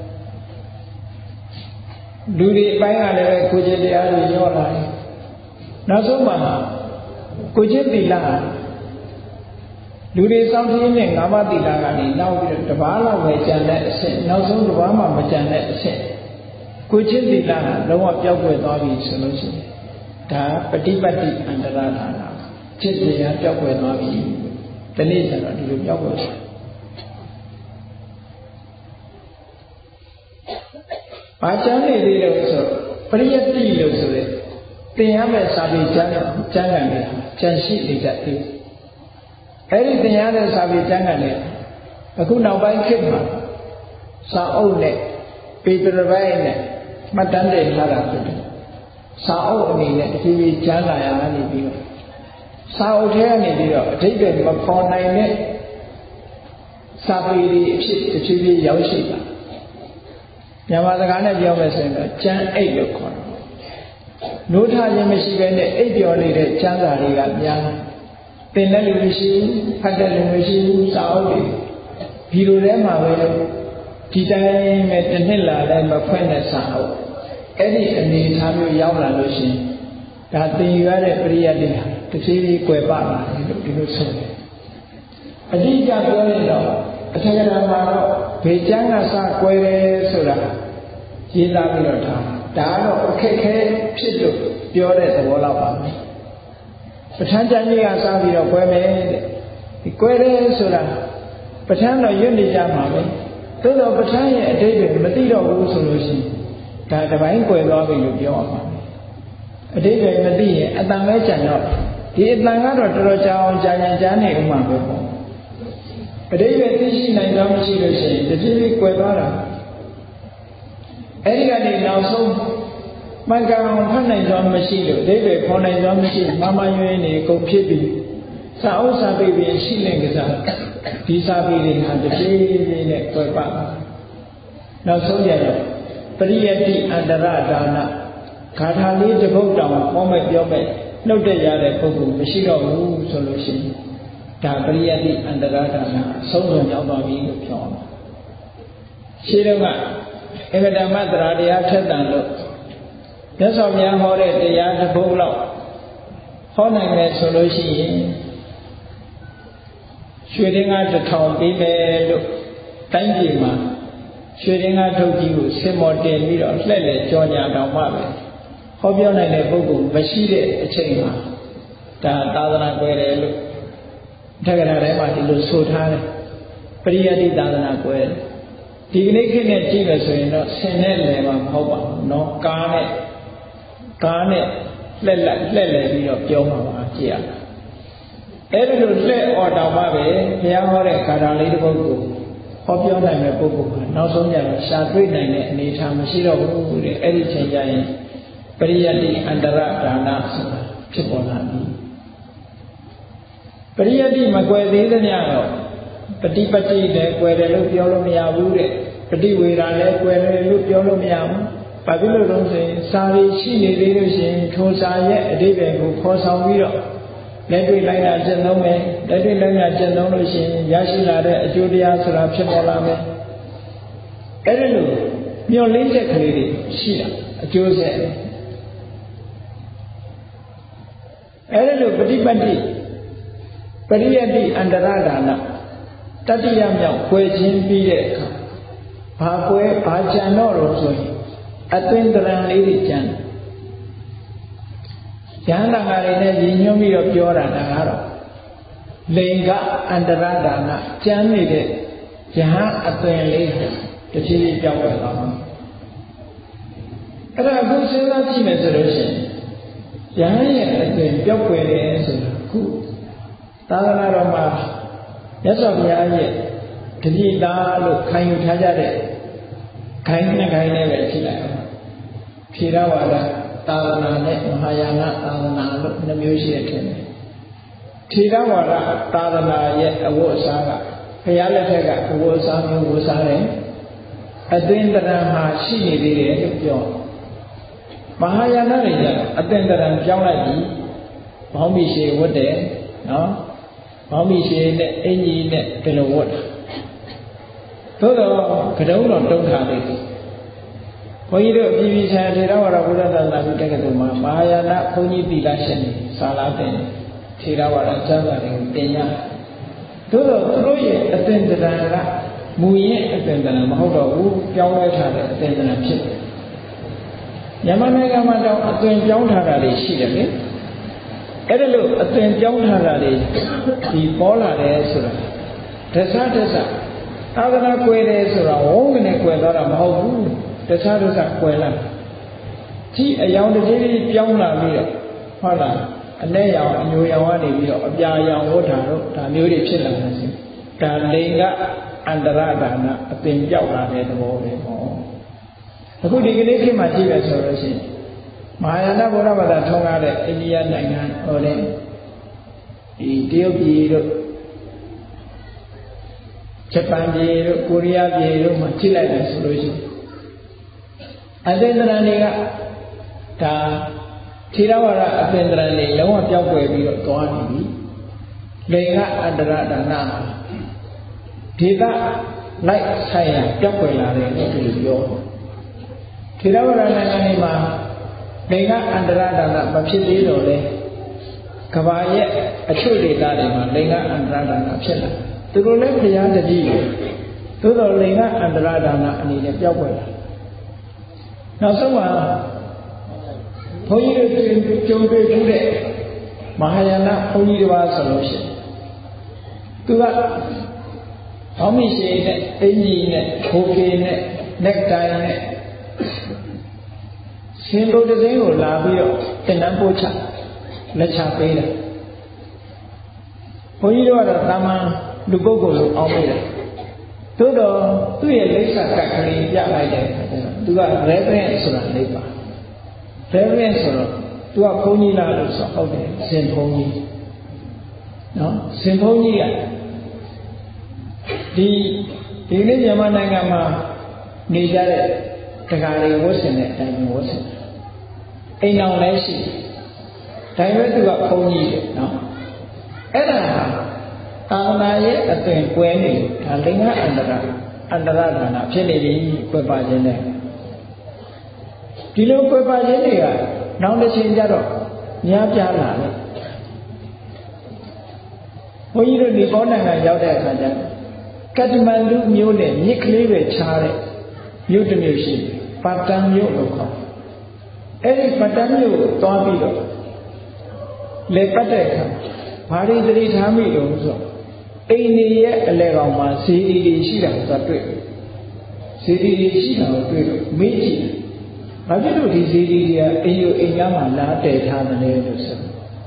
လူတွေအပိုင်းကလည်းပဲကိုယ်ချင်းတရားတွေရောလာတယ်နောက်ဆုံးမှာကိုယ်ချင်းသီလလူတွေစောင့်ကြည့်နေငါးပါးသီလကနေနောက်ပြီးတော့တပါးလောက်ပဲကျန်တဲ့အဆင့်နောက်ဆုံးတပါးမှမကျန်တဲ့အဆင့်ကိုချစ်သီလကလုံးဝပျောက်ကွယ်သွားပြီဆိုလို့ရှိရင်ဒါပฏิပတ်တိအန္တရာဌာနချစ်တရားပျောက်ကွယ်သွားပြီဒီနေ့ကျတော့ဒီလိုပျောက်ကွယ်သွားဘာကျမ်းနေသေးလို့ဆိုပရိယတ္တိလို့ဆိုတဲ့သင်ရမယ့်စာပေကျမ်းကျမ်းဂန်တွေကျန်ရှိနေတတ်သေးအဲ့ဒီသင်ရတဲ့စာပေကျမ်းဂန်တွေအခုနောက်ပိုင်းခေတ်မှာစာအုပ်နဲ့ပေတရပိုင်းနဲ့မှတ်တမ်းတင်ထားတာဖြစ်တယ်စာအုပ်အနေနဲ့တဖြည်းဖြည်းကျမ်းလာရနေပြီးတော့စာအုပ်ထဲကနေပြီးတော့အဓိပ္ပာယ်မခေါ်နိုင်တဲ့စာပေတွေအဖြစ်တဖြည်းဖြည်းရောက်ရှိတာမြန်မာစကားနဲ့ပြောမယ်ဆိုရင်တော့ကျမ်းအိတ်လို့ခေါ်တယ်နိုးထခြင်းမရှိဘဲနဲ့အိပ်ပျော်နေတဲ့ကျမ်းစာတွေကများသင်တဲ့လူမရှိဘူးဖတ်တဲ့လူမရှိဘူးစာအုပ်တွေဒီလိုထဲမှာပဲဒီတိုင်းပဲတစ်နှစ်လာတိုင်းမဖွင့်တဲ့စာအုပ်အဲ့ဒီအနေအထားမျိုးရောက်လာလို့ရှိရင်ဒါသင်ယူရတဲ့ပရိယတ်တွေတဖြည်းဖြည်းကွယ်ပလာတယ်လို့ဒီလိုဆိုတယ်အတိအကျပြောရင်တော့အထက်ကရာမှာတော့ဘေကျမ်းကစကွယ်တယ်ဆိုတာရေးသားပြီးတော့ထားဒါကတော့အခက်ခဲဖြစ်လို့ပြောတဲ့သဘောလောက်ပါပဲပဋ္ဌာန်းကျမ်းကြီးကစပြီးတော့ကွယ်မယ်တဲ့ဒီကွယ်တယ်ဆိုတာပဋ္ဌာန်းတော့ရွတ်နေကြမှာပဲသို့တော့ပဋ္ဌာန်းရဲ့အဓိပ္ပာယ်မသိတော့ဘူးဆိုလို့ရှိရင်ဒါတစ်ပိုင်းကွယ်သွားပြီလို့ပြောရမှာအဓိပ္ပာယ်မသိရင်အတန်ပဲကြံတော့ဒီအတန်ကတော့တော်တော်ကြာအောင်ကြာကြာကြာနေဥမှာပဲပေါ့အဓိပ္ပာယ်သိရှိနိုင်တော့မရှိလို့ရှိရင်တဖြည်းဖြည်းကွယ်သွားတာအဲ့ဒီကနေနောက်ဆုံးမှန်ကန်အောင်ဖတ်နိုင်တော့မရှိလို့အဓိပ္ပာယ်ခေါ်နိုင်တော့မရှိမမရွေးနေကုန်ဖြစ်ပြီးစာအုပ်စာပေပင်ရှိနေကြစားဒီစာပေတွေဟာတဖြည်းဖြည်းနဲ့ကွယ်ပါနောက်ဆုံးကြတော့ပရိယတ္တိအန္တရဒါနဂါထာလေးတစ်ပုဒ်တောင်ဟောမဲ့ပြောမဲ့နှုတ်တက်ရတဲ့ပုဂ္ဂိုလ်မရှိတော့ဘူးဆိုလို့ရှိရင်ဒါပရိယတ္တိအန္တရဒါနအဆုံးစွန်ရောက်သွားပြီလို့ပြောအောင်ရှင်းတော့ကအင်္ဂဓမ္မသရာတရားထက်တန်လို့မြတ်စွာဘုရားဟောတဲ့တရားတစ်ပုဒ်လောက်ဟောနိုင်မယ်ဆိုလို့ရှိရင်ရွှေတင်းကားတစ်ထောင်ပြီးမယ်လို့တိုင်းပြည်မှာရွှေတင်းကားထုတ်ကြီးကိုဆင်မော်တင်ပြီးတော့လှည့်လည်ကြောညာတော်မှပဲဟောပြောနိုင်တဲ့ပုဂ္ဂိုလ်မရှိတဲ့အချိန်မှာဒါသာသနာကွယ်တယ်လို့ထက်ကရာထဲမှာဒီလိုဆိုထားတယ်ပရိယတ္တိသာသနာကွယ်ဒီကနေ့ခေတ်နဲ့ကြည့်မယ်ဆိုရင်တော့ဆင်နဲ့လယ်မှာမဟုတ်ပါဘူးเนาะကားနဲ့ကားနဲ့လှည့်လိုက်လှည့်လည်ပြီးတော့ပြောမှာပါကြည့်ရအောင်အဲ့ဒီလိုလှည့်អော်တော်မှပဲဘုရားဟောတဲ့ခါတာလေးတစ်ပုဒ်ကိုဟောပြောနိုင်တဲ့ပုဂ္ဂိုလ်ကနောက်ဆုံးကြတော့ရှာတွေ့နိုင်တဲ့အနေအထားမရှိတော့ဘူးတဲ့အဲ့ဒီချိန်ကျရင်ပရိယတ္တိအန္တရဒါနဆိုတာဖြစ်ပေါ်လာပြီပရိယတ္တိမကွယ်သေးသမျှတော့ပฏิပတ်တိလည်းကွယ်တယ်လို့ပြောလို့မရဘူးတဲ့ပฏิဝေဒလည်းကွယ်တယ်လို့ပြောလို့မရဘူးဘာဖြစ်လို့လဲဆိုရင်စာရီရှိနေသေးလို့ရှိရင်ထိုစာရဲ့အဓိပ္ပာယ်ကိုခေါ်ဆောင်ပြီးတော့လက်တွေ့လိုက်တာကျင့်သုံးမယ်လက်တွေ့လိုက်တာကျင့်သုံးလို့ရှိရင်ရရှိလာတဲ့အကျိုးတရားဆိုတာဖြစ်ပေါ်လာမယ်အဲ့ဒီလိုမျှော်လင့်ချက်ကလေးတွေရှိတာအကျိုးဆက်အဲ့ဒီလိုပฏิပတ်တိပရိယတ္တိအန္တရဒါနတတိယမြောက်ကွယ်ခြင်းပြီးတဲ့အခါဘာကွယ်ဘာကြံတော့လို့ဆိုရင်အသွင်တရံလေးတွေကြံရဟန္တာငါတွေနဲ့ရည်ညွှန်းပြီးတော့ပြောတာဒါကတော့လိင်ကအန္တရဒါနကြံနေတဲ့ယဟန်အသွင်လေးတဖြည်းဖြည်းပြောင်းသွားမှာအဲ့ဒါအခုစဉ်းစားကြည့်မယ်ဆိုလို့ရှိရင်ယဟန်ရဲ့အသွင်ပြောင်းွယ်တယ်ဆိုတာခုသာသနာတော်မှာမြတ်စွာဘုရားရဲ့တတိသားလို့ခံယူထားကြတဲ့ခိုင်းနှစ်ခိုင်းနဲ့ပဲကြည့်လိုက်အောင်ဖြေရဝါဒသာသနာနဲ့မဟာယာနသာသနာလို့နှမျိုးရှိတဲ့ထင်တယ်ဖြေရဝါဒသာသနာရဲ့အဝတ်အစားကဘုရားလက်ထက်ကအဝတ်အစားမျိုးဝတ်စားတယ်အသင်္တရံမှာရှိနေသေးတယ်လို့ပြောမဟာယာနတွေကျတော့အသင်္တရံပြောင်းလိုက်ပြီဘောင်းမီရှည်ဝတ်တယ်နော်ဘောင်းမီရှည်နဲ့အင်ကြီးနဲ့ဘယ်လိုဝတ်တာသို့တော့ကတုံးတော့တုံးထားသေးတယ်ဘုန်းကြီးတို့အပြည်ပြည်ဆိုင်ရာထေရဝါဒဘုရားသာသနာ့တက္ကသိုလ်မှာမဟာယာနဘုန်းကြီးသီလရှင်တွေစာလာတင်ထေရဝါဒကျမ်းစာတွေကိုတင်ရသို့တော့သူတို့ရဲ့အသင်္တရကမူရင်းအသင်္တရမဟုတ်တော့ဘူးပြောင်းလဲထားတဲ့အသင်္တရဖြစ်တယ်မြန်မာနိုင်ငံမှာတော့အသွင်ပြောင်းထားတာတွေရှိတယ်လေအဲ့ဒါလို့အသွင်ပြောင်းထားတာတွေဒီပေါ်လာတယ်ဆိုတာတခြားတခြားသာသနာကွယ်တယ်ဆိုတာဝုန်းကနေကွယ်သွားတာမဟုတ်ဘူးတခြားတခြားကွယ်လာဒီအယောင်တစ်ကြီးကြီးပြောင်းလာပြီးတော့ဟုတ်လားအနဲ့ရောင်အညိုရောင်ကနေပြီးတော့အပြာရောင်ဝတ်တာတော့ဒါမျိုးတွေဖြစ်လာတယ်ဆိုဒါလိင်ကအန္တရဒါနအပင်ပြောက်လာတဲ့သဘောပဲပေါ့အခုဒီကနေ့ခေတ်မှာကြည့်ရဆိုလို့ရှိရင်မဟာယာနဗုဒ္ဓဘာသာထုံးကားတဲ့အိန္ဒိယနိုင်ငံဟိုတဲ့ဒီတရုတ်ပြည်တို့ဂျပန်ပြည်တို့ကိုရီးယားပြည်တို့မှာကြည့်လိုက်တယ်ဆိုလို့ရှိရင်အသင်္တရတွေကဒါထေရဝါဒအသင်္တရတွေလုံးဝပြောက်ွယ်ပြီးတော့သွားနေပြီလိင်ကအန္တရဒါနဒေသလိုက်ဆိုင်ရာပြောက်ွယ်လာတယ်လို့သူပြောထေရဝါဒနိုင်ငံတွေမှာလိင်ကအန္တရဒါနမဖြစ်သေးတော့လေကဘာရဲ့အချို့ဒေသတွေမှာလိင်ကအန္တရဒါနဖြစ်လာသူတို့လည်းဘုရားတပည့်တွေသို့တော်လိင်ကအန္တရဒါနအနေနဲ့ပြောက်ွယ်လာနောက်ဆုံးမှာဘုန်းကြီးတို့ကြုံတွေ့မှုတဲ့မဟာယာနဘုန်းကြီးတစ်ပါးဆိုလို့ရှိရင်သူကဘောင်းမီရှိနဲ့အင်ကြီးနဲ့ခိုးကေနဲ့နက်တိုင်နဲ့ရှင်တို့တစ်စိမ်းကိုလာပြီးတော့တင်တန်းပို့ချလက်ချပေးတယ်ဘုန်းကြီးတို့ကတော့တာမန်လူပုဂ္ဂိုလ်လိုအောင်ပေးတယ်သို့တော့သူ့ရဲ့လိပ်စာကတ်ကလေးပြလိုက်တယ်သူက reverence ဆိုတာလေးပါ reverence ဆိုတော့သူကဘုန်းကြီးလားလို့ဆိုဟုတ်တယ်စင်ဘုန်းကြီးနော်စင်ဘုန်းကြီးကဒီဒီနေ့မြန်မာနိုင်ငံမှာနေကြတဲ့တရားတွေဝတ်ဆင်တဲ့အတိုင်းဝတ်ဆင်အိမ်အောင်လည်းရှိဒါပေမဲ့သူကဘုန်းကြီးတယ်နော်အဲ့ဒါဟာသာသနာရဲ့အသွင်ကွဲနေဒါလိင်ကအန္တရာအန္တရာဒါနဖြစ်နေပြီပြပါခြင်းနဲ့ဒီလိုပြပါခြင်းတွေကနောက်တစ်ချိန်ကျတော့များပြားလာတယ်ဘုန်းကြီးတို့ဒီဘောနိုင်ငံရောက်တဲ့အခါကျကတ္တမန္တုမြို့နဲ့မြစ်ကလေးပဲခြားတဲ့မြို့တစ်မြို့ရှိတယ်ပါတန်မြို့လို့ခေါ်အဲ့ဒီပါတန်မြို့ကိုသွားပြီးတော့လေပတ်တဲ့အခါဘာတွေသတိထားမိတော့ဆိုတော့အိမ်ကြီးရဲ့အလဲကောင်မှာဇီဒီတွေရှိတာဆိုတွေ့ဇီဒီတွေရှိတာကိုတွေ့လို့မေးကြည့်ဘာဖြစ်လို့ဒီဇီဒီတွေကအိမ်ယူအိမ်သားမှာလာတည်ထားတယ်လို့ဆို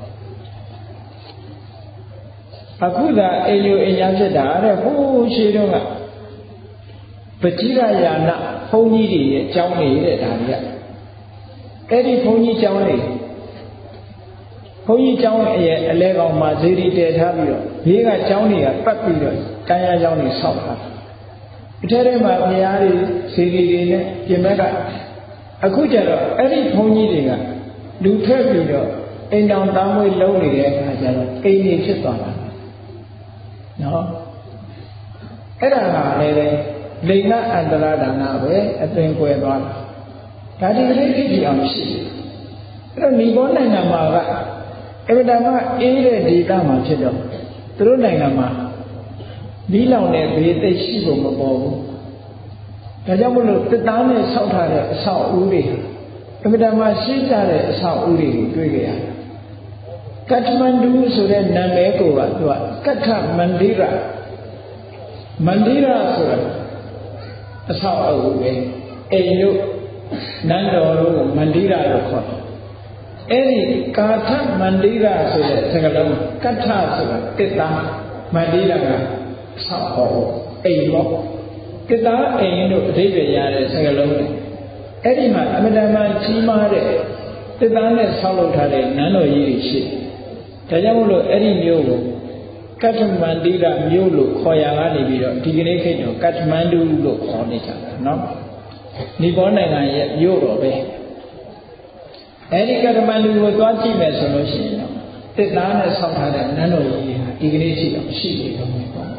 အခုသာအိမ်ယူအိမ်သားဖြစ်တာတဲ့ဟိုးရှိတော့ကပဋိရယာနဘုန်းကြီးတွေရဲ့အကြောင်းတွေတဲ့ဒါတွေကအဲ့ဒီဘုန်းကြီးကျောင်းတွေဘုန်းကြီးကျောင်းရဲ့အလဲကောင်မှာဇီဒီတည်ထားပြီးတော့ဘေးကကျောင်းတွေကပတ်ပြီးတော့တန်ရာကျောင်းတွေဆောက်တာအထက်ထဲမှာဘုရားတွေဇီဒီတွေနဲ့ပြင်ဘက်ကအခုကျတော့အဲ့ဒီဘုန်းကြီးတွေကလူထက်ပြီးတော့အိမ်တောင်သားမွေးလုံးနေတဲ့အခါကျတော့အိမ်ကြီးဖြစ်သွားတာနော်အဲ့ဒါကလည်းလိင်ကအန္တရာဒါနပဲအသွင်ကွယ်သွားတာဒါဒီကလေးဖြစ်အောင်ရှိတယ်အဲ့တော့ဒီဘောနိုင်ငံမှာကအဗဒမအေးတဲ့ဒေသမှာဖြစ်တော့သူတို့နိုင်ငံမှာဒီလောင်တဲ့ဘေးသိရှိဖို့မပေါ်ဘူးဒါကြောင့်မလို့တစ်သားနဲ့ဆောက်ထားတဲ့အဆောက်အဦတွေအဗဒမရှင်းကြတဲ့အဆောက်အဦတွေကိုတွေ့ကြရတယ်ကတ္တမန္တုဆိုတဲ့နာမည်ကိုကသူကကတ္ထမန္တိရမန္တိရဆိုတာအဆောက်အဦပဲအိမ်တို့နန်းတော်တို့ကိုမန္တိရလို့ခေါ်တယ်အဲ့ဒီကာထမန္တိရဆိုတဲ့စကားလုံးကတ္ထဆိုတာတစ်သားမန္တိရကဆောက်အဦအိမ်ပေါ့တစ်သားအိမ်တို့အဓိပ္ပာယ်ရတဲ့စကားလုံးအဲ့ဒီမှာအမတန်မှကြီးမားတဲ့တစ်သားနဲ့ဆောက်လုပ်ထားတဲ့နန်းတော်ကြီးတွေရှိတယ်ဒါကြောင့်မို့လို့အဲ့ဒီမျိုးကိုကတ္ထမန္တိရမျိုးလို့ခေါ်ရကနေပြီးတော့ဒီကနေ့ခေတ်တော့ကတ္ထမန္တုလို့ခေါ်နေကြတာနော်နိဗ္ဗာန်နိုင်ငံရဲ့မြို့တော်ပဲအဲ့ဒီကတ္တမန္တုကိုသွားကြည့်မယ်ဆိုလို့ရှိရင်တော့တစ်သားနဲ့ဆောက်ထားတဲ့နန်းတော်ကြီးဟာဒီကနေ့ရှိတော့ရှိနေတော့မယ်ပေါ့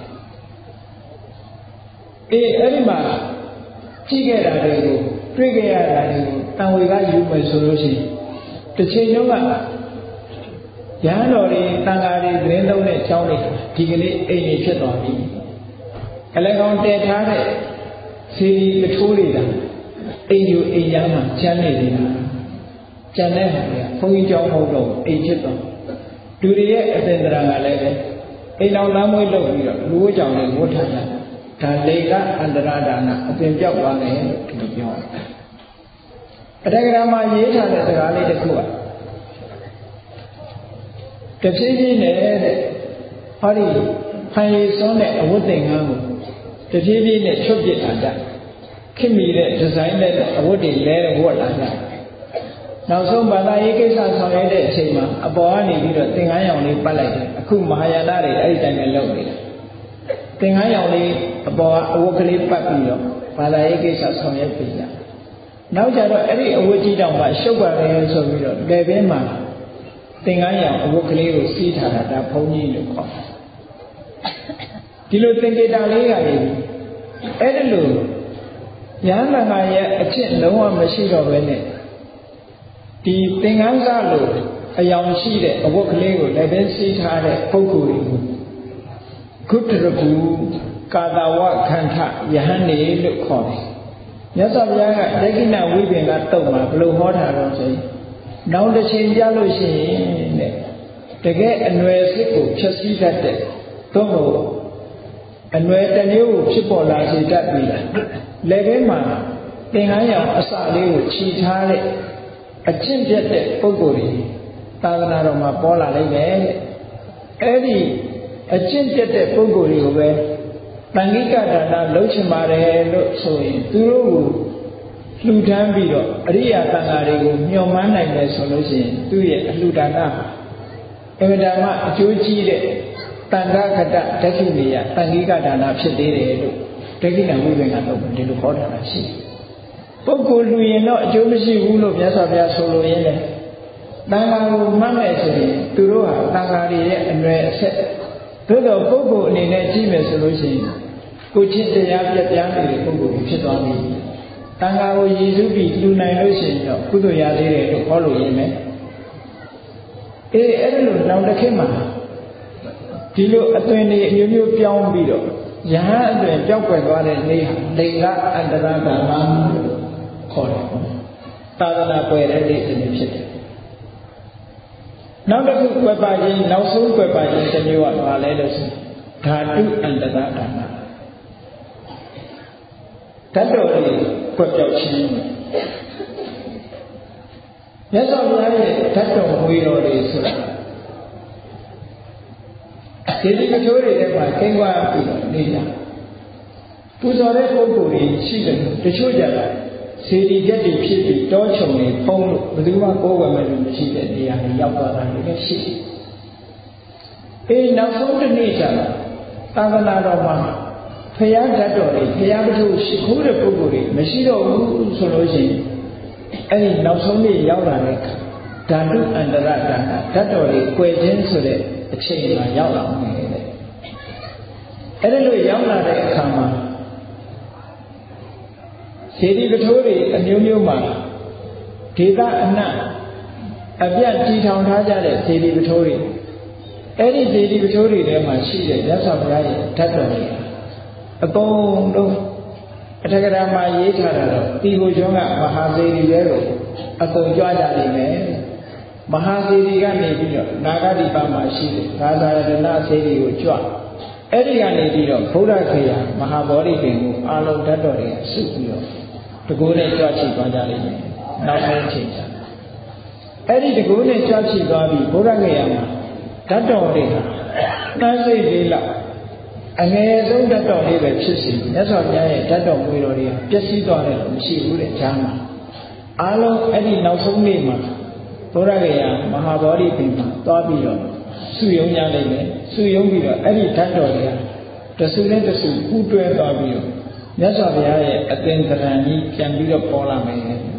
အေးအဲ့ဒီမှာကြည့်ခဲ့တာတွေကိုတွေ့ခဲ့ရတာတွေကိုတန်ဝေကယူမယ်ဆိုလို့ရှိရင်တစ်ချိန်လုံးကရဟန်းတော်တွေတန်ဃာတွေသတင်းသုံးတဲ့အကြောင်းတွေဒီကနေ့အိမ်တွေဖြစ်သွားပြီအလကောင်တည်ထားတဲ့စီရီပထိုးတွေကအိမ်ယူအိမ်ရမ်းမှာကျန်နေနေတာကျန်တဲ့ဟာတွေကဘုန်းကြီးကျောင်းဟုတ်တော့အိမ်ဖြစ်သွားလူတွေရဲ့အသင်္ဒရာကလည်းပဲအိမ်တော်လမ်းမွေးလုပ်ပြီးတော့လူဝတ်ကြောင်တွေဝတ်ထားကြဒါလေကအန္တရာဒါနအပင်ပြောက်သွားတယ်လို့ဒီလိုပြောတယ်အတက္ကရာမှာရေးထားတဲ့စကားလေးတစ်ခုကတဖြည်းဖြည်းနဲ့တဲ့ဟောဒီဖန်ရည်စွန်းတဲ့အဝတ်သင်္ကန်းကိုတဖြည်းဖြည်းနဲ့ချွတ်ပစ်လာကြခင်မီတဲ့ဒီဇိုင်းနဲ့အဝတ်တွေလဲဝတ်လာကြနောက်ဆုံးဘာသာရေးကိစ္စဆောင်ရွက်တဲ့အချိန်မှာအပေါ်ကနေပြီးတော့သင်္ကန်းရောင်လေးပတ်လိုက်တယ်အခုမဟာယာနတွေအဲ့ဒီတိုင်းပဲလုပ်နေတယ်သင်္ကန်းရောင်လေးအပေါ်ကအဝတ်ကလေးပတ်ပြီးတော့ဘာသာရေးကိစ္စဆောင်ရွက်ပြီးကြနောက်ကြတော့အဲ့ဒီအဝတ်ကြီးတောင်မှရှုပ်ပါတယ်ဆိုပြီးတော့လေဘင်းမှာသင်္ကန်းရောင်အဝတ်ကလေးကိုစီးထားတာဒါဘုန်းကြီးလို့ခေါ်ဒီလိုသင်္ကေတလေးကနေအဲ့ဒီလိုညာမင်္ဂရဲ့အဖြစ်လုံးဝမရှိတော့ဘဲနဲ့ဒီသင်္ကန်းစားလို့အယောင်ရှိတဲ့အဝတ်ကလေးကိုလည်းပဲစီးထားတဲ့ပုဂ္ဂိုလ်တွေကိုဂုတ္တရကူကာသဝခန္ဓာယဟန်နေလို့ခေါ်တယ်မြတ်စွာဘုရားကဒက္ခိဏဝိပင်ကတုတ်မှာဘယ်လိုဟောထားတော့ဆိုရင်နောက်တစ်ချိန်ကြားလို့ရှိရင်တဲ့တကယ်အနွယ်စစ်ကိုဖြည့်ဆည်းတတ်တဲ့သို့မဟုတ်အနွယ်တစ်မျိုးကိုဖြစ်ပေါ်လာစေတတ်ပြီလားလက်ထဲမှာသင်္ကန်းရောင်အစလေးကိုခြိထားတဲ့အကျင့်ပြတ်တဲ့ပုဂ္ဂိုလ်တွေသာသနာတော်မှာပေါ်လာလိမ့်မယ်တဲ့အဲ့ဒီအကျင့်ပြတ်တဲ့ပုဂ္ဂိုလ်တွေကိုပဲတန်ခိကဒါနလုပ်ချင်ပါတယ်လို့ဆိုရင်သူတို့ကိုလှူဒန်းပြီးတော့အရိယာတန်ဃာတွေကိုညှော်မှန်းနိုင်တယ်ဆိုလို့ရှိရင်သူ့ရဲ့အလှူဒါနအမတန်မှအကျိုးကြီးတဲ့တန်ခါခတ္တဒက္ခိဏေယတန်ခိကဒါနဖြစ်သေးတယ်လို့ဒက္ခိဏဝိပင်ကတော့ဒီလိုခေါ်ထားတာရှိတယ်ပုဂ္ဂိုလ်လူရင်တော့အကျိုးမရှိဘူးလို့မြတ်စွာဘုရားဆိုလိုရင်းနဲ့တန်ခါကိုမှတ်မယ်ဆိုရင်သူတို့ဟာတန်ခါတွေရဲ့အနွယ်အဆက်သို့တော့ပုဂ္ဂိုလ်အနေနဲ့ကြည့်မယ်ဆိုလို့ရှိရင်ကိုချင်းတရားပြပြနေတဲ့ပုဂ္ဂိုလ်ဖြစ်သွားပြီတန်ခါကိုရည်စူးပြီးလူနိုင်လို့ရှိရင်တော့ကုသိုလ်ရသေးတယ်လို့ခေါ်လို့ရင်းမယ်အေးအဲ့လိုနောက်တစ်ခေတ်မှာဒီလိုအသွင်တွေအမျိုးမျိုးပြောင်းပြီးတော့ယဟန်အသွင်ပြောက်ွယ်သွားတဲ့နေ့ဟာလေကအန္တရာဒါနလို့ခေါ်တယ်သာသနာကွယ်တဲ့နေ့တစ်နေ့ဖြစ်တယ်နောက်တစ်ခုကွယ်ပါခြင်းနောက်ဆုံးကွယ်ပါခြင်းတစ်မျိုးကဘာလဲလို့ဆိုဓာတုအန္တရာဒါနဓာတ်တော်တွေကွယ်ပြောက်ခြင်းမြတ်စွာဘုရားရဲ့ဓာတ်တော်မွေတော်တွေဆိုတာဒီဒီကချိုးတွေထဲမှာကျင်းွားပြီးတော့နေကြပူဇော်တဲ့ပုဂ္ဂိုလ်တွေရှိတယ်တချို့ကြတာစေတီချက်တွေဖြစ်ပြီးတောချုံတွေပုံလို့ဘယ်သူမှကိုယ်ဝယ်မဲ့လို့မရှိတဲ့နေရာတွေရောက်သွားတာလည်းရှိတယ်အေးနောက်ဆုံးတစ်နေ့ကျတော့သာသနာတော်မှာဖရာဓာတ်တော်တွေဖရာပထုရှိခိုးတဲ့ပုဂ္ဂိုလ်တွေမရှိတော့ဘူးဆိုလို့ရှိရင်အဲ့ဒီနောက်ဆုံးနေ့ရောက်လာတဲ့ဓာတုအန္တရဒါနဓာတ်တော်တွေကွယ်ခြင်းဆိုတဲ့အချိန်မှာရောက်လာမယ်တဲ့အဲ့ဒီလိုရောက်လာတဲ့အခါမှာစေတီပထိုးတွေအမျိုးမျိုးမှာဒေသအနှံ့အပြတ်တည်ထောင်ထားကြတဲ့စေတီပထိုးတွေအဲ့ဒီစေတီပထိုးတွေထဲမှာရှိတဲ့ရသော်ဘုရားရဲ့ဓာတ်တော်တွေအကုန်လုံးအထက်ကရာမှာရေးထားတာတော့ဒီကိုကျောင်းကမဟာစေတီပဲလို့အကုန်ကြွကြနေမယ်မဟာစေတီကနေပြီးတော့နာဂတိပါမှာရှိတယ်ဂါဇာရတနာစေတီကိုကြွအဲ့ဒီကနေပြီးတော့ဗုဒ္ဓခေယမဟာဗောဓိပင်ကိုအာလုံးဓာတ်တော်တွေစုပြီးတော့တကူနဲ့ကြွချီသွားကြလိမ့်မယ်နောက်ဆုံးချိန်ချာအဲ့ဒီတကူနဲ့ကြွချီသွားပြီးဗုဒ္ဓခေယမှာဓာတ်တော်တွေဟာတန်းစိတ်လေးလောက်အငယ်ဆုံးဓာတ်တော်လေးပဲဖြစ်စီမြတ်စွာဘုရားရဲ့ဓာတ်တော်မွေတော်တွေကပျက်စီးသွားတယ်လို့မရှိဘူးတဲ့ဈာမှာအားလုံးအဲ့ဒီနောက်ဆုံးနေ့မှာဗုဒ္ဓဂယာမဟာဗောဓိပင်မှာသွားပြီးတော့စုယုံကြလိမ့်မယ်စုယုံပြီးတော့အဲ့ဒီဓာတ်တော်တွေကတဆူနဲ့တဆူပူးတွဲသွားပြီးတော့မြတ်စွာဘုရားရဲ့အသင်္ကရဏကြီးပြန်ပြီးတော့ပေါ်လာမယ်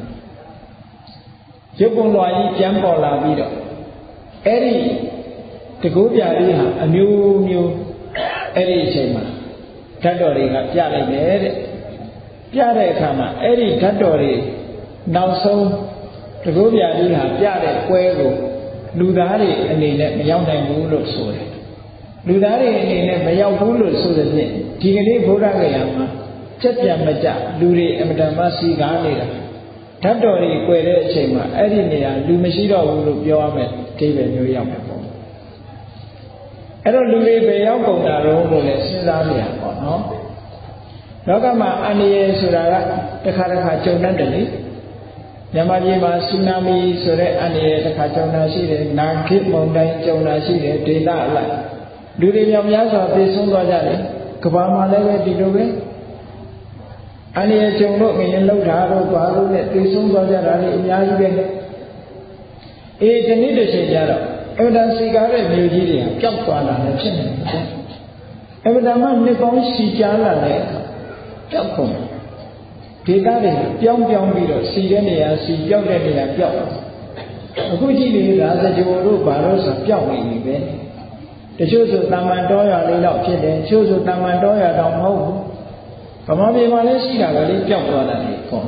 ရုပ်ပုံလွှာကြီးပြန်ပေါ်လာပြီးတော့အဲ့ဒီတကုပြလေးဟာအမျိုးမျိုးအဲ့ဒီအချိန်မှာဓာတ်တော်တွေကပြလိုက်တယ်တဲ့ပြတဲ့အခါမှာအဲ့ဒီဓာတ်တော်တွေနောက်ဆုံးတကုပြလေးဟာပြတဲ့ပွဲကိုလူသားတွေအနေနဲ့မရောက်နိုင်ဘူးလို့ဆိုတယ်လူသားတွေအနေနဲ့မရောက်ဘူးလို့ဆိုတဲ့ဖြင့်ဒီကနေ့ဗုဒ္ဓဂယာမှာကြက်ပြန်မကြလူတွေအမတန်မှစီကားနေတာဓာတ်တော်တွေကွယ်တဲ့အချိန်မှာအဲ့ဒီနေရာလူမရှိတော့ဘူးလို့ပြောရမယ်ဒီပဲမျိုးရောက်မှာပေါ့အဲ့တော့လူတွေပဲရောက်ကုန်တာတော့လို့လည်းစဉ်းစားကြရပါတော့နော်လောကမှာအန္တရာယ်ဆိုတာကတစ်ခါတစ်ခါကြုံတတ်တယ်လေမြန်မာပြည်မှာဆူနာမီဆိုတဲ့အန္တရာယ်တစ်ခါကြုံတာရှိတယ်နာဂစ်မုန်တိုင်းကြုံတာရှိတယ်ဒေသအလိုက်လူတွေမြောက်များစွာပြေဆုံးသွားကြတယ်ကမ္ဘာမှာလည်းပဲဒီလိုပဲအန္တရာယ်ကြုံလို့ငရင်လောက်တာတော့ဘာလို့လဲပြေဆုံးသွားကြတာလေအများကြီးပဲအေးဒီနေ့တစ်ချိန်ကျတော့အမတန်စီကားတဲ့မြို့ကြီးတွေကပျောက်သွားတာလည်းဖြစ်နေတယ်အမတန်မှနှစ်ပေါင်းစီကြားလာတဲ့အခါပျောက်ကုန်ဒေသတွေပြောင်းပြောင်းပြီးတော့စီတဲ့နေရာစီပျောက်တဲ့နေရာပျောက်အခုကြည့်လေဒါစကြဝဠာတို့ဘာလို့ဆိုပျောက်နေပြီပဲတချို့ဆိုတာမန်တော်ရလေးတော့ဖြစ်တယ်တချို့ဆိုတာမန်တော်ရတော့မဟုတ်ဘူးဗမာပြည်မှာလည်းရှိတာကလေးပျောက်သွားတာလေပေါ့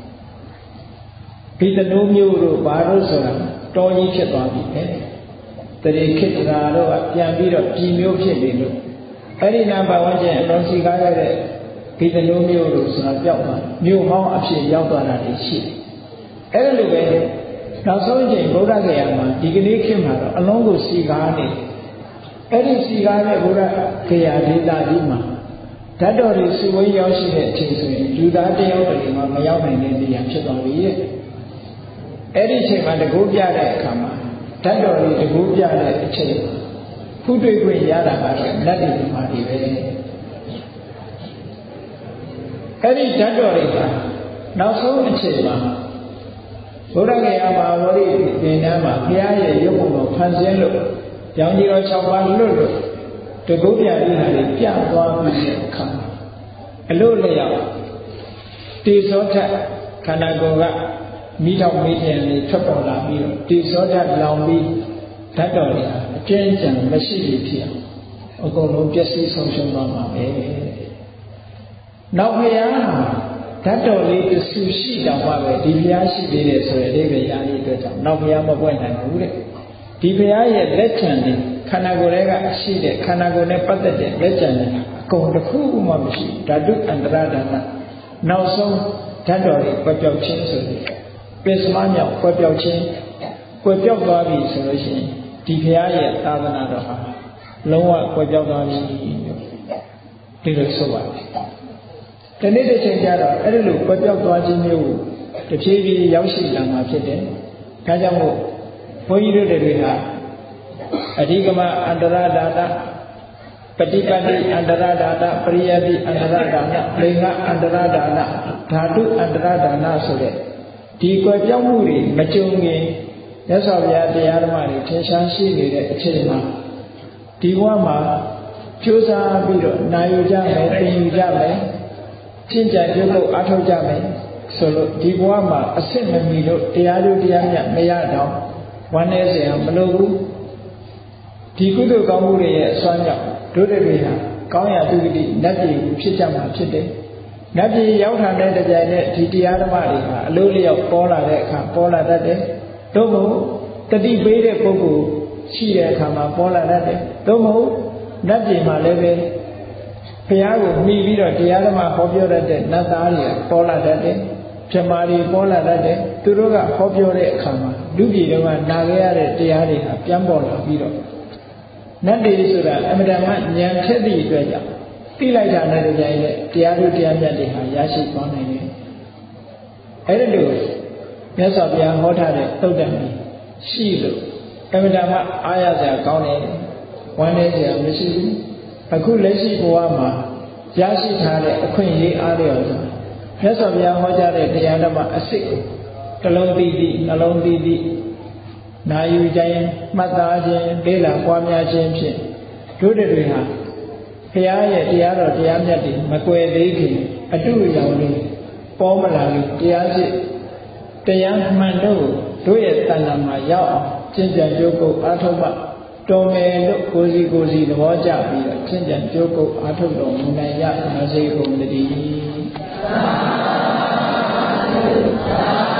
ဒီတနိုးမျိုးတို့ဘာလို့ဆိုတာတော်ကြီးဖြစ်သွားပြီပဲတရေခေတ္တရာတို့ကပြန်ပြီးတော့ပြည်မျိုးဖြစ်နေလို့အဲ့ဒီနာပတ်ဝန်းကျင်အတော်စီကားရတဲ့ဒီတနိုးမျိုးတို့ဆိုတာပျောက်သွားမြို့ဟောင်းအဖြစ်ရောက်သွားတာရှိတယ်အဲ့လိုပဲနောက်ဆုံးချိန်ဗုဒ္ဓဂယာမှာဒီကနေ့ခေတ်မှာတော့အလုံးကိုစီကားနေအဲ့ဒီစီကားတဲ့ဗုဒ္ဓဂယာဒေသကြီးမှာဓာတ်တော်တွေစုဝေးရောက်ရှိတဲ့အချိန်ဆိုရင်လူသားတယောက်တည်းမှမရောက်နိုင်တဲ့နေရာဖြစ်သွားပြီရဲ့အဲ့ဒီအချိန်မှာတကူပြတဲ့အခါမှာဓာတ်တော်တွေတကူပြတဲ့အချိန်ဖူးတွေ့ခွင့်ရတာကတော့လက်တွေမှာဒီပဲအဲ့ဒီဓာတ်တော်တွေကနောက်ဆုံးအချိန်မှာဘုရားဂယာမှာဝရိသင်္นานမှာဘုရားရဲ့ရုပ်ပုံတော်ဖန်ဆင်းလို့ရောင်ကြီးတော်၆ပါးလွတ်လို့တကုတ်ပြရည်ဟာတွေပြသွားပြီးတဲ့အခါအလို့လျောက်တေဇောထခန္ဓာကိုယ်ကမိတော့မိခြင်းလေးထွက်ပေါ်လာပြီးတော့တေဇောထလောင်ပြီးဓာတ်တော်တွေအကျဉ်းချံမရှိပြီဖြစ်အောင်အကုန်လုံးပျက်စီးဆုံးရှုံးသွားမှာပဲနောက်ဘုရားဓာတ်တော်လေးတစ်ဆူရှိတောင်မှပဲဒီဘုရားရှိသေးတယ်ဆိုရတဲ့ဘုရားကြီးအတွက်ကြောင့်နောက်ဘုရားမပွင့်နိုင်ဘူးတဲ့ဒီဘုရားရဲ့လက်ချံတွေခန္ဓာကိုယ်ထဲကရှိတဲ့ခန္ဓာကိုယ်နဲ့ပတ်သက်တဲ့လက်ချံတွေအကုန်တစ်ခုမှမရှိဓာတုအန္တရဒါနနောက်ဆုံးဓာတ်တော်တွေကွယ်ပြောက်ခြင်းဆိုပြီးပစ္စမမြောက်ကွယ်ပြောက်ခြင်းကွယ်ပြောက်သွားပြီဆိုလို့ရှိရင်ဒီဘုရားရဲ့သာသနာတော်ဟာလုံးဝကွယ်ပြောက်သွားပြီဒီလိုဆိုပါတယ်ဒီနေ့တစ်ချိန်ကျတော့အဲ့ဒီလိုကွယ်ပြောက်သွားခြင်းမျိုးကိုတဖြည်းဖြည်းရောက်ရှိလာမှာဖြစ်တယ်ဒါကြောင့်မို့ဘုန်းကြီးတို့တွေဟာအဓိကမအန္တရဒါနပฏิပတ်တိအန္တရဒါနပရိယတိအန္တရဒါနလိင်္ဂအန္တရဒါနဓာတုအန္တရဒါနဆိုတဲ့ဒီကွယ်ပြောက်မှုတွေမကြုံခင်မြတ်စွာဘုရားတရားဓမ္မတွေထင်ရှားရှိနေတဲ့အချိန်မှာဒီဘဝမှာကြိုးစားပြီးတော့နာယူကြမယ်သင်ယူကြမယ်ကျင့်ကြံကြိုးလို့အားထုတ်ကြမယ်ဆိုလို့ဒီဘဝမှာအစစ်မမီလို့တရားတို့တရားမြတ်မရတော့ဝမ်းနည်းစရာမလိုဘူးဒီကုသိုလ်ကောင်းမှုတွေရဲ့အစွမ်းကြောင့်တို့တွေဟာကောင်းရာသူဂတိနတ်ပြည်ကိုဖြစ်ကြမှာဖြစ်တယ်နတ်ပြည်ရောက်ထားတဲ့ကြိုင်နဲ့ဒီတရားဓမ္မတွေဟာအလိုလျောက်ပေါ်လာတဲ့အခါပေါ်လာတတ်တယ်တို့မို့တတိပေးတဲ့ပုဂ္ဂိုလ်ရှိတဲ့အခါမှာပေါ်လာတတ်တယ်တို့မို့နတ်ပြည်မှာလည်းပဲဘုရားကိုမှီပြီးတော့တရားဓမ္မဟောပြောတတ်တဲ့နတ်သားတွေပေါ်လာတတ်တယ်ပြမာတွေပေါ်လာတတ်တယ်သူတို့ကဟောပြောတဲ့အခါမှာလူပြည်တော်ကနာခဲ့ရတဲ့တရားတွေဟာပြန်ပေါ်လာပြီးတော့နတ်တွေဆိုတာအမတန်မှဉာဏ်ထက်သည့်အတွက်ကြောင့်သိလိုက်တာနဲ့တကြိုင်နဲ့တရားတို့တရားမြတ်တွေဟာရရှိသွားနိုင်တယ်အဲ့ဒါလို့မြတ်စွာဘုရားဟောထားတဲ့သုတ်တံကြီးရှိလို့အမတန်မှအားရစရာကောင်းတယ်ဝမ်းနည်းစရာမရှိဘူးအခုလက်ရှိဘဝမှာရရှိထားတဲ့အခွင့်အရေးအားလျော်စွာမြတ်စွာဘုရားဟောကြားတဲ့တရားဓမ္မအစစ်ကိုတစ်လုံးသိသိနှလုံးသိသိနာယူခြင်းမှတ်သားခြင်းလေ့လာပွားများခြင်းဖြင့်တို့တွေဟာဘုရားရဲ့တရားတော်တရားမြတ်တွေမကွယ်သေးခင်အတုရောင်လေးပေါ်မလာလို့တရားစစ်တရားမှန်တို့တို့ရဲ့တဏ္ဍာမှာရောက်အောင်ကျင့်ကြံကြိုးကုပ်အားထုတ်မှတော်မယ်လို့ကိုယ်စီကိုယ်စီသဘောကျပြီးတော့ကျင့်ကြံကြိုးကုပ်အားထုတ်တော်မူနိုင်ရပါစေကုန်သတည်း